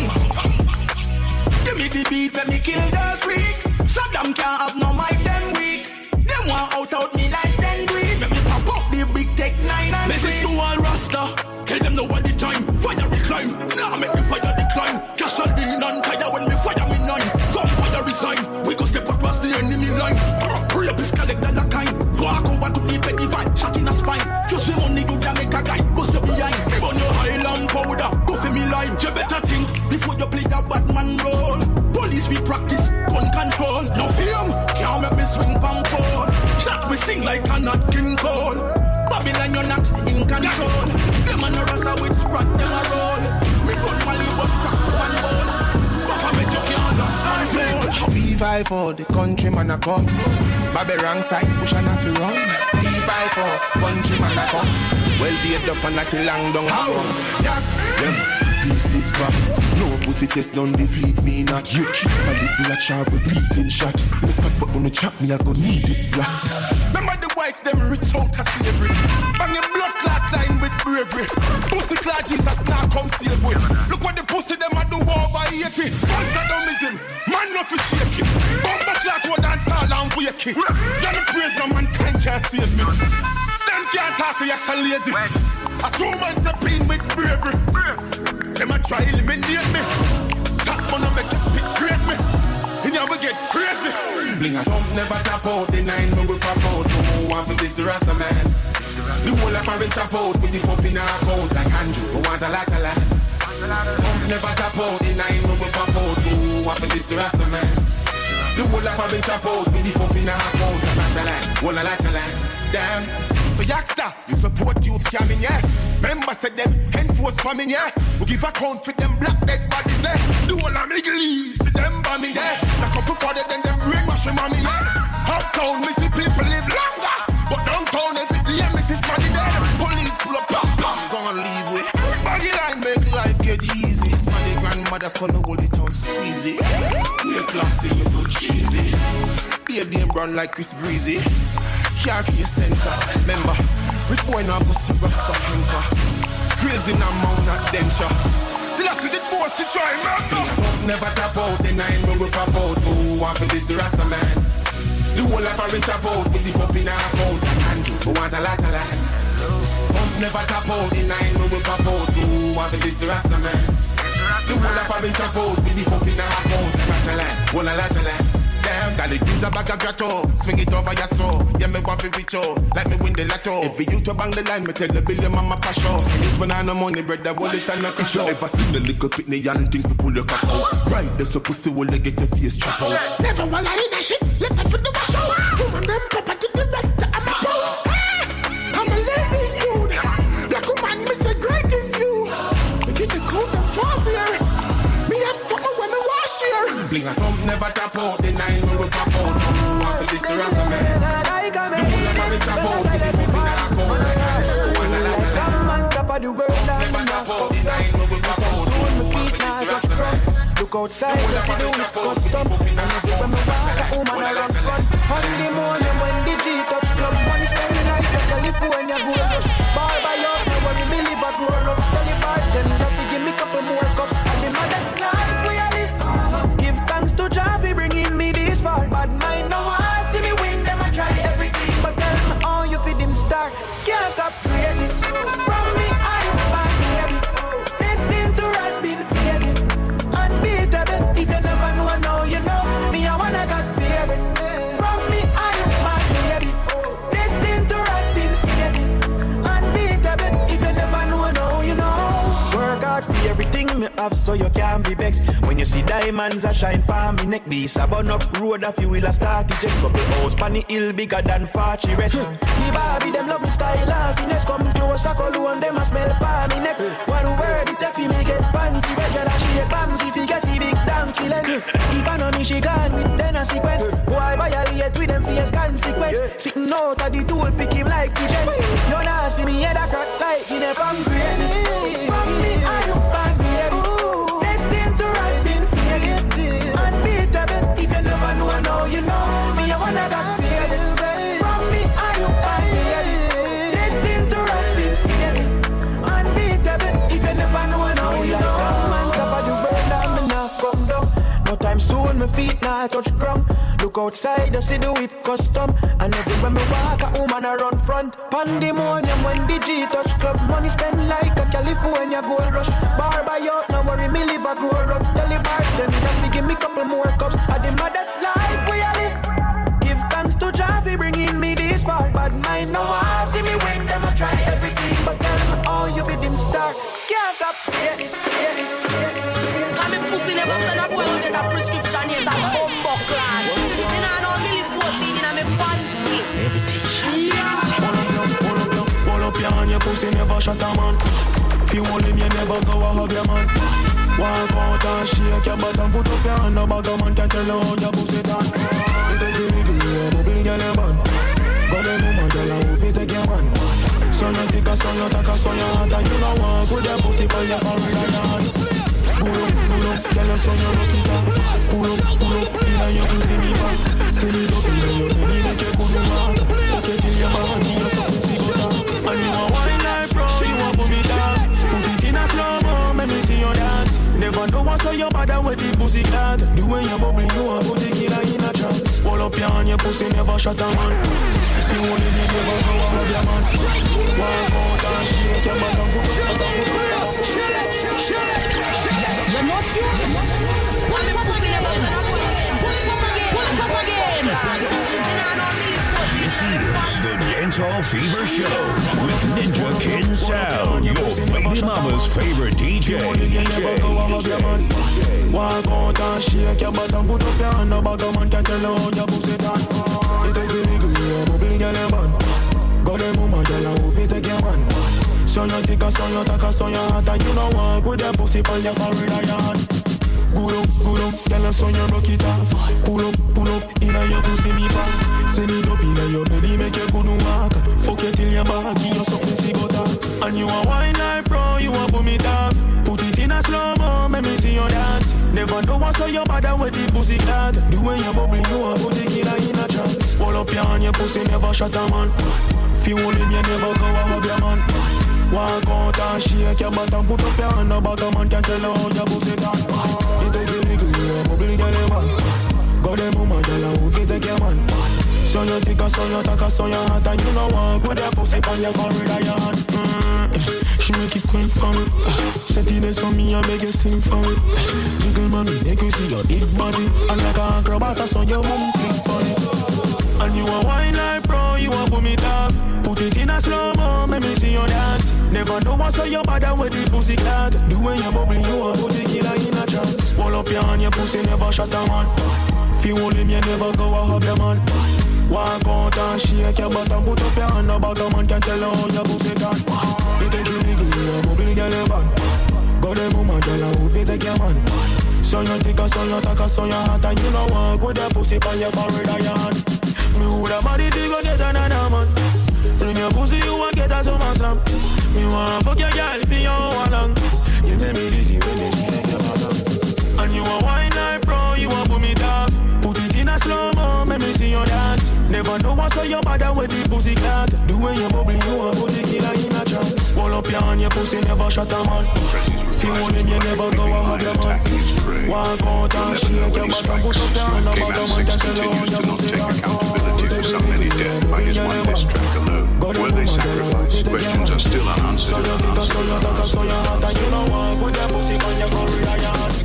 Give me the beat let me kill those freak. Saddam can't have no mic them weak. Them want out out me like ten week. Let me pop up the big tech nine and message to all Rasta. Tell them now what the time. Fire recline. Now make me fire decline. Gasoline and tire when me fire me nine. Vampire resign. We go step across the enemy line. Pull up his collect the kind. Walk over to the petty vibe. Shot in a spine. Just the money you can make a guy. Go so behind. Me on your Highland powder. Go for me line. You better think before you play that Batman role. Police we practice gun control. No film can't make me swing pam pole. Shot we sing like a Nat King Cole. Babylon you're not in control. Them and the rasta with sprat them a roll. Me gun Mali but crack one ball. Buffer make you can't lock my floor. V five for the country man a come. Babby wrong side push and have to run. V five life, oh. Countryman that come. Well, beat up and like a long down. How? Yeah. Them pieces back. No pussy test don't defeat me, not you. Keep a little a sharp with beating shot. See me spot but when you chop me, I go need it black. Remember the whites, them rich out of slavery. Bang your blood clot line with bravery. Pussy clot Jesus now come save with. Look what the pussy them a do over eighty. Pantadamism, man no fi shake it. Bomba clot will dance all and wake it. Johnny praise no man can't save me. Them can't talk to you so lazy. A two man step in with bravery. Them a try eliminate me. Top man no make you spit praise me. And now we get crazy. Bling a thump never tap out. The nine no will pop out. Who want for this the Rasta man? The whole of a chop out with the pump in our account like Andrew. Who want a lot of land? Thump never tap out. The nine no will pop out. Who want for this the Rasta man? The whole of a chop out with the pump in our account like a lot of land. Whole a lot of land. Damn. So Yaksta, you support youth scamming, yeah. Members said them enforce famine, yeah. We give account for them black dead bodies there. The whole of Middle East, them bombing there. The couple farther than them brainwashing mommy, yeah. Uptown, we see people live longer. But downtown, every day, me see money there. Police pull up, pam, pam, gonna leave with. Baggy line make life get easy. Smelly grandmothers call the whole town squeezy. We a class in your foot cheesy. Be a damn run like Chris Breezy. Can't keep your sensor. Remember, rich boy now go see Rasta Hunker. Crazy now mount that denture. Till I see the boss to try remember. Never tap out, the nine no will pop out. Who want for this the Rasta man? The whole of a rich up out with the pump in our account. Andrew, who want a lot of land? Pump never tap out, the nine no will pop out. Who want for this the Rasta man? The whole of a rich up out with the pump in our account. Lot of land, whole a lot of land. Damn, got the kids a bag of grotto. Swing it over your soul. Yeah, me want to reach out. Like me win the lotto. If you to bang the line, me tell the billion mama pass show. See it when I no money, bread, I want it and not it show. If I see the little pitney and think we pull your cup out. Right, there's a pussy will they get the face chop out. Never while I in that shit, let that for the wash out. Woman, them property, the rest, I'm a pro. I'm a ladies dude. Black woman, me say great is you. Me get the coat and falls here. Me have something when me wash here. Bling a thump, never tap out. The nine no will pop out. Who want for this the Rasta man? The whole of a rich about. The pump in our account. One a lot of land. Never tap out. The nine no will pop out. Who want for this the Rasta man? Look outside, you see the whip custom. And when me walk a woman around front. On the morning when the G touch club, money spending like the California gold rush. Bar by out, now when me live a grow rough. Tell the bartender to give me couple more cups. And the mother's life we a live. Give thanks to Javi bringing me this far. Bad mind no one see me win them and try everything. But tell me how you feed them start. Can't stop creating. From me I back baby. Destined to rise been fading. Unbeatable. If you never know now you know. Me I wanna got favorite. From me I back baby. Destined to rise been fading. Unbeatable. If you never know now you know. Work hard for everything me have so you can't be vexed. When you see diamonds a shine palm me neck. Be sabon up road a few will a start to check. Couple house pan the hill bigger than Fachi rest. The Barbie them love me style and finesse. Come closer cologne them a smell palm me neck. One word it take me get panty wet. Girl a shake palms if you get the big donkey leg. If I know me she gone with then a sequence. Boy violate with them face consequence. Sitting out of the tool pick him like pigeon. You not see me head a crack like in a palm greatness. From me I look back baby. Destined to rise been fading. Unbeatable. If you never know now you know. Me I wanna got faded. From me I look back baby. Destined to rise been fading. Unbeatable. If you never know now you know. Man top of the world and me not come down. No time soon, my feet not touch ground. Look outside, you see the whip custom. And everywhere me walk, a woman a run front. Pandemonium when the G touch club. Money spend like a California gold rush. Bar by out, no worry, me live a grow rough. Tell the bartender to give me couple more cups. At the mother's life we a live. Give thanks to Javi bringing me this far. Bad mind no one see me win them I try everything. But tell me how you fit them start. Can't stop, yeah this, yeah this, yeah this. I'm a pussy never send a boy to get a prescription here. That bumbo clan. And I know me live fourteen and I'm a fan. Everything shot. Hold up your, hold up your, hold up your hand. Your pussy never shut a man. If you hold him, you never go a hug your man. Walk out and shake your butt and put up your hand. No bag of man can tell you how your pussy done. You take it easy, you bubble girl your bun. Got them woman, girl, I will take your man. So you take a, so you take a, so you hot, and you know what? Put your pussy on your forehead and pull up, pull up, girl, so you look it up. Pull up, pull up, inna your pussy me back. Send it up inna your belly, make you good walk. Fuck it till your man, give you something to go down. And you a wine like pro, you a put me down. Put it in a slow mo, make me see you dance. Never know what's so your body with the pussy glad. The way you bubble, you a put it killer in a trance. Pull up your hand, your pussy never shut a man. If you want it, you never go out of your man. Walk out and shake your bottom. You're not sure? Pull it up again. Pull it up again. Pull it up again. This is the Dancehall Fever Show with Ninja Kin Sound, your baby mama's favorite D J. Walk out and shake your bottom, put up your hand, no bag of man can tell you how your pussy done. You take the wiggle, you a bubble, girl, you bad. Got them woman, girl, I will take your man. So you take a, so you take a, so you hot, and you know what? Good your pussy on your forehead and your hand. Good up, good up, girl, so you rock it off. Pull up, pull up, inna your pussy me back. Send it up inna your belly, make you good walk. Fuck you till your back, give you something to go down. And you a wine like pro, you a boom it off. Put it in a slow mo, make me see you dance. Never know what's so your body with the pussy glad. The way you bubble, you a put it killer in a trance. Pull up your hand, your pussy never shut a man. Feel him, you never go a hug your man. Walk out and shake your bottom, put up your hand, no bag of man can tell you how your pussy done. You take the wiggle, you a bubble, girl, you man. Got them woman, girl, I will take your man. So you take a, so you take a, so you hot, and you know what? Good your pussy on your forehead and your hand. Mm-hmm. She make it queen for me. Set it there on me and make you sing for me. Jiggle mommy, make you see your big body. And like a acrobat, so your mom click on it. And you a wine like pro, you a boom it up. Put it in a slow mo, make me see you dance. Never know what's so your body with the pussy glad. The way you bubble, you a put it killer in a trance. Pull up your hand, your pussy never shut a man. Feel him, you never go a hug your man. Walk out and shake your bottom, put up your hand, no bag of man can tell you how your pussy done. You take the wiggle, you a bubble, girl, you bad. Got them woman, girl, I will take your man. So you take a, so you take a, so you hot, and you know what? Good your pussy on your forehead and your hand. Me woulda body to go get another man. Bring your pussy, you want get a summer slam. Me want fuck your girl for you all along. You tell me this, you really like your mother. And you a wine like pro, you a put me down. Put it in a slow mo, make me see you dance. Never know what's so your body with the pussy glad. The way you bubble, you a put it killer in a trance. Pull up your hand, your pussy never shut a man. Feel one you never go a hug your man. Walk out and shake your bottom, put up your hand, no bag of man can tell you how your pussy done. For so many death by his one diss track alone. Were they sacrificed? Questions are still unanswered. So you take a, so you take a, so you hot, and you know what? Put your pussy on your forehead and your hands.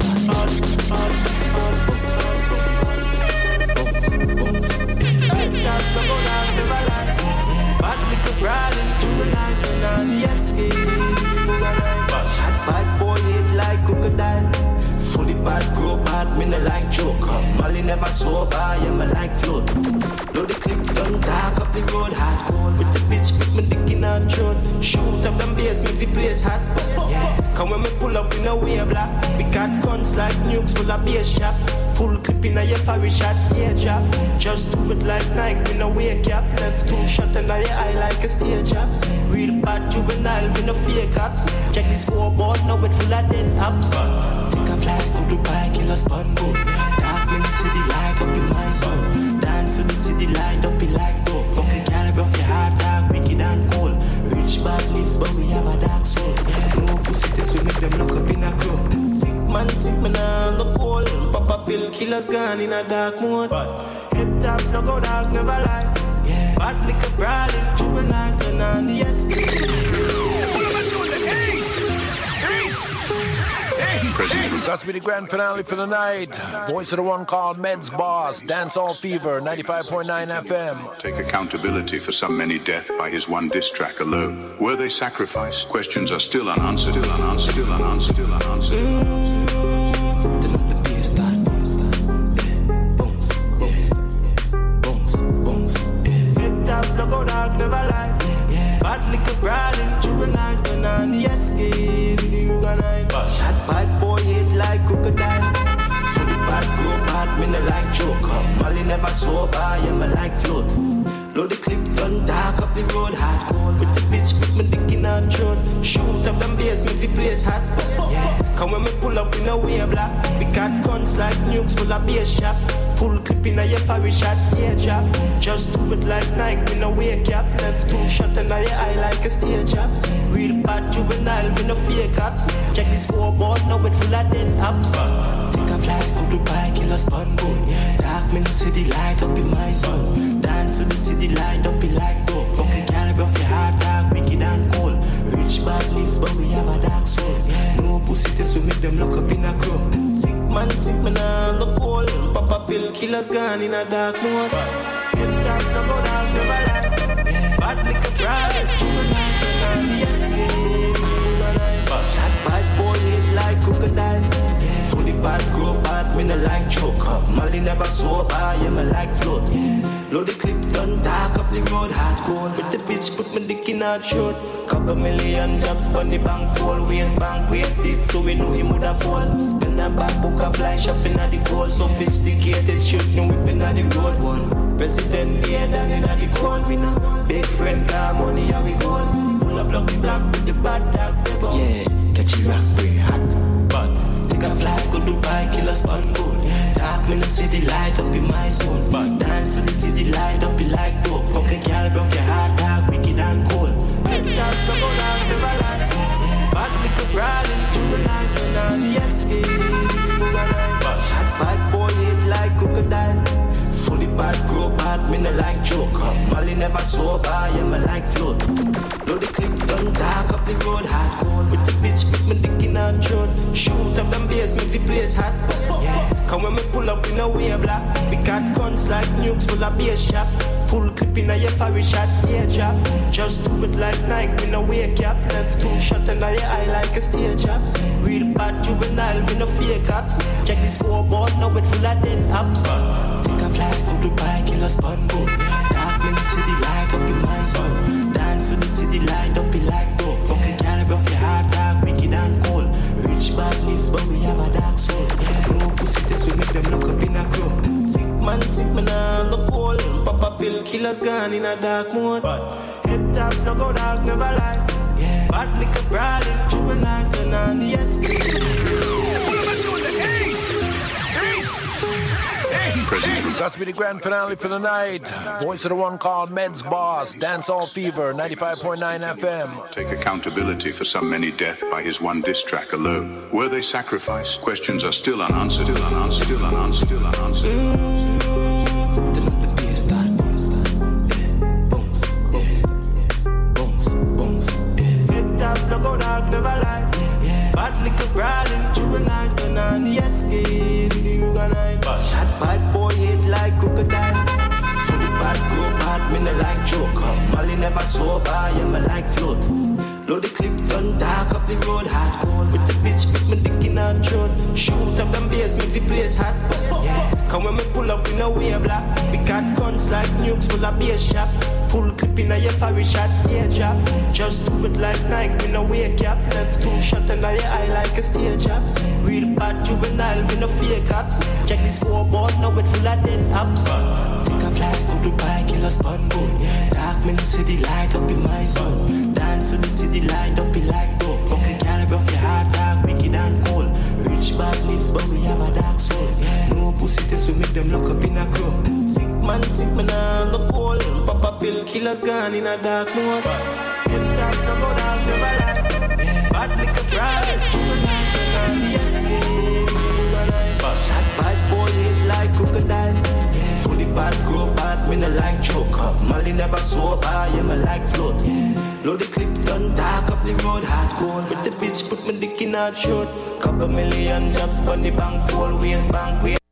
Bad little brawling, juvenile, and the escape. Shot bad boy, head like crocodile. Fully bad, grow bad, me no like joke. Molly never sober, yeah, me like float. Load the clip, done dark up the road, hard cold. With the bitch, put me dick in her throat. Shoot up them bass, make the place hot. Yeah, come when me pull up in a way black. We got guns like nukes full of bass shop. Full clip in a your fiery shot, yeah, drop. Just do it like Nike, we no wake up. Left two shot in your eye like a stage chops. Real bad juvenile, we no fake cops. Check the scoreboard, now it full of dead ups. Take a flight, go Dubai, kill a spun boat. Dark in the city, light up in my zone. Dance in the city, light up in like dope. Fucking carry broke your heart, dark, wicked and cold. Rich badness, but we have a dark soul. No pussy, this we make them look up in a crow. Man, sick man on the cold. Papa pill killers gone in a dark mode. Head top, no go dark, never lie. Yeah. Bad liquor brawling, juvenile, turn on the escape. That's be the grand finale for the night. Voice of the one called Meds Boss, Dancehall Fever, ninety-five point nine F M. Take accountability for some many death by his one diss track alone. Were they sacrificed? Questions are still unanswered, still unanswered, still unanswered, still unanswered. Mm. Go dark, never lie. Yeah. Bad liquor brawling, juvenile, turn on the escape. Shot bad boy, head like crocodile. Fully bad, grow bad, me no like joke. Molly never sober, yeah, me like float. Load the clip, done dark up the road, hardcore. With the bitch, put my dick in her throat. Shoot up them bass, make the place hot. Yeah. Come when we pull up in a way black. We got guns like nukes full of bass shop. Full clip in a your fiery shot, yeah chop. Just do it like Nike, we no wake up. Left two shot in your eye like a stage chops. Real bad juvenile, we no fake cops. Check the scoreboard, now it full of dead ups. Think of life, go Dubai, kill a spun boat. Dark me no see the light up in my zone. Dance to the city light up in like dope. Fucking carry broke your heart, dark, wicked and cold. Rich badness, but we have a dark soul. No pussy test, we make them look up in a crow. Sick man, sick man, I'm no cold. Papa pill, killers gone in a dark mode. Hip top, no go down, never lie. Bad liquor bride, juvenile, and the escape. Shot bad boy, hit like crocodile. Fully bad, grow bad, me no like choke up. Molly never sober, yeah, me like float. Load the clip, done dark up the road, hardcore. With the bitch, put my dick in her throat. Couple million jobs, bunny bank fall. Waist bank, waist it, so we know him woulda fall. Spend a back, book a fly, shopping at the cold. Sophisticated shit, no whipping at the road one. President beer down in at the cold, we know. Big friend car money, how we go. Pull up, lucky black with the bad dogs, they go. Yeah, catch you rock, bring hot. But take a flight, go Dubai, kill a spun boat. Dark me no see the light up in my zone. But dance to the city light up in like dope. Fuck a girl, broke your heart, dark, wicked and cold. Head top, come on out, never lie. Bad liquor bride in juvenile, turn on the escape. Shot bad boy, hit like crocodile. Fully bad, grow bad, me no like joke. Molly never sober, yeah, me like float. Load the clip, done dark up the road, hardcore. With the bitch, put my dick in her throat. Shoot up them bass, make the place hot. Yeah. Come when we pull up in a way black. We got guns like nukes full of bass shop. Full clip in a your fiery shot, yeah chop. Just do it like Nike, we no wake up. Left two shot in your eye like a stage chops. Real bad juvenile, we no fake cops. Check the scoreboard, now it full of dead ups. Think of life, go Dubai, kill a spun boat. Dark me no see the light up in my zone. Dance to the city light up in like dope. Fucking carry broke your heart, dark, wicked and cold. Rich badness, but we have a dark soul. No pussy test, we make them look up in a crow. Sick man, sick man, I'm no cold. Papa pill, killers gone in a dark mode. Head top, no go dark, never lie. Bad liquor brawling, juvenile, turn on the escape. That's be the grand finale for the night. Voice of the one called Meds Boss, Dancehall Fever, ninety-five point nine F M. Take accountability for some many death by his one diss track alone. Were they sacrificed? Questions are still unanswered, still unanswered, still unanswered, still unanswered. Mm-hmm. No go dark, never lie. Bad liquor brawling, juvenile, turn on the escape. Shot bad boy, hit like crocodile. Fully bad, grow bad, me no like joke. Molly never sober, yeah, me like float. Load the clip, done dark up the road, hardcore. With the bitch, put my dick in her throat. Shoot up them bass, make the place hot. Yeah. Come when we pull up in a way black. We got guns like nukes full of bass shop. Full clip in a your fiery shot, yeah chop. Just do it like Nike, we no wake up. Left two shot in your eye like a stage chops. Real bad juvenile, we no fake cops. Check the scoreboard, now it full of dead ups. Think of life, go Dubai, kill a spun boat. Dark me no see the light up in my zone. Dance to the city light up in like dope. Fucking carry broke your heart, dark, wicked and cold. Rich badness, but we have a dark soul. No pussy test, we make them look up in a crow. Sick man, sick man, I'm no cold. Papa pill, killers gone in a dark mode. Hip top, no go down, never lie. Bad liquor bride, juvenile, turn on the escape. Shot bad boy, hit like crocodile. Fully bad, grow bad, me no like joke. Molly never sober, yeah, me like float. Load the clip, done dark up the road, hardcore. With the bitch, put my dick in her throat. Couple million jobs, bunny bank fall, waist bank, waist.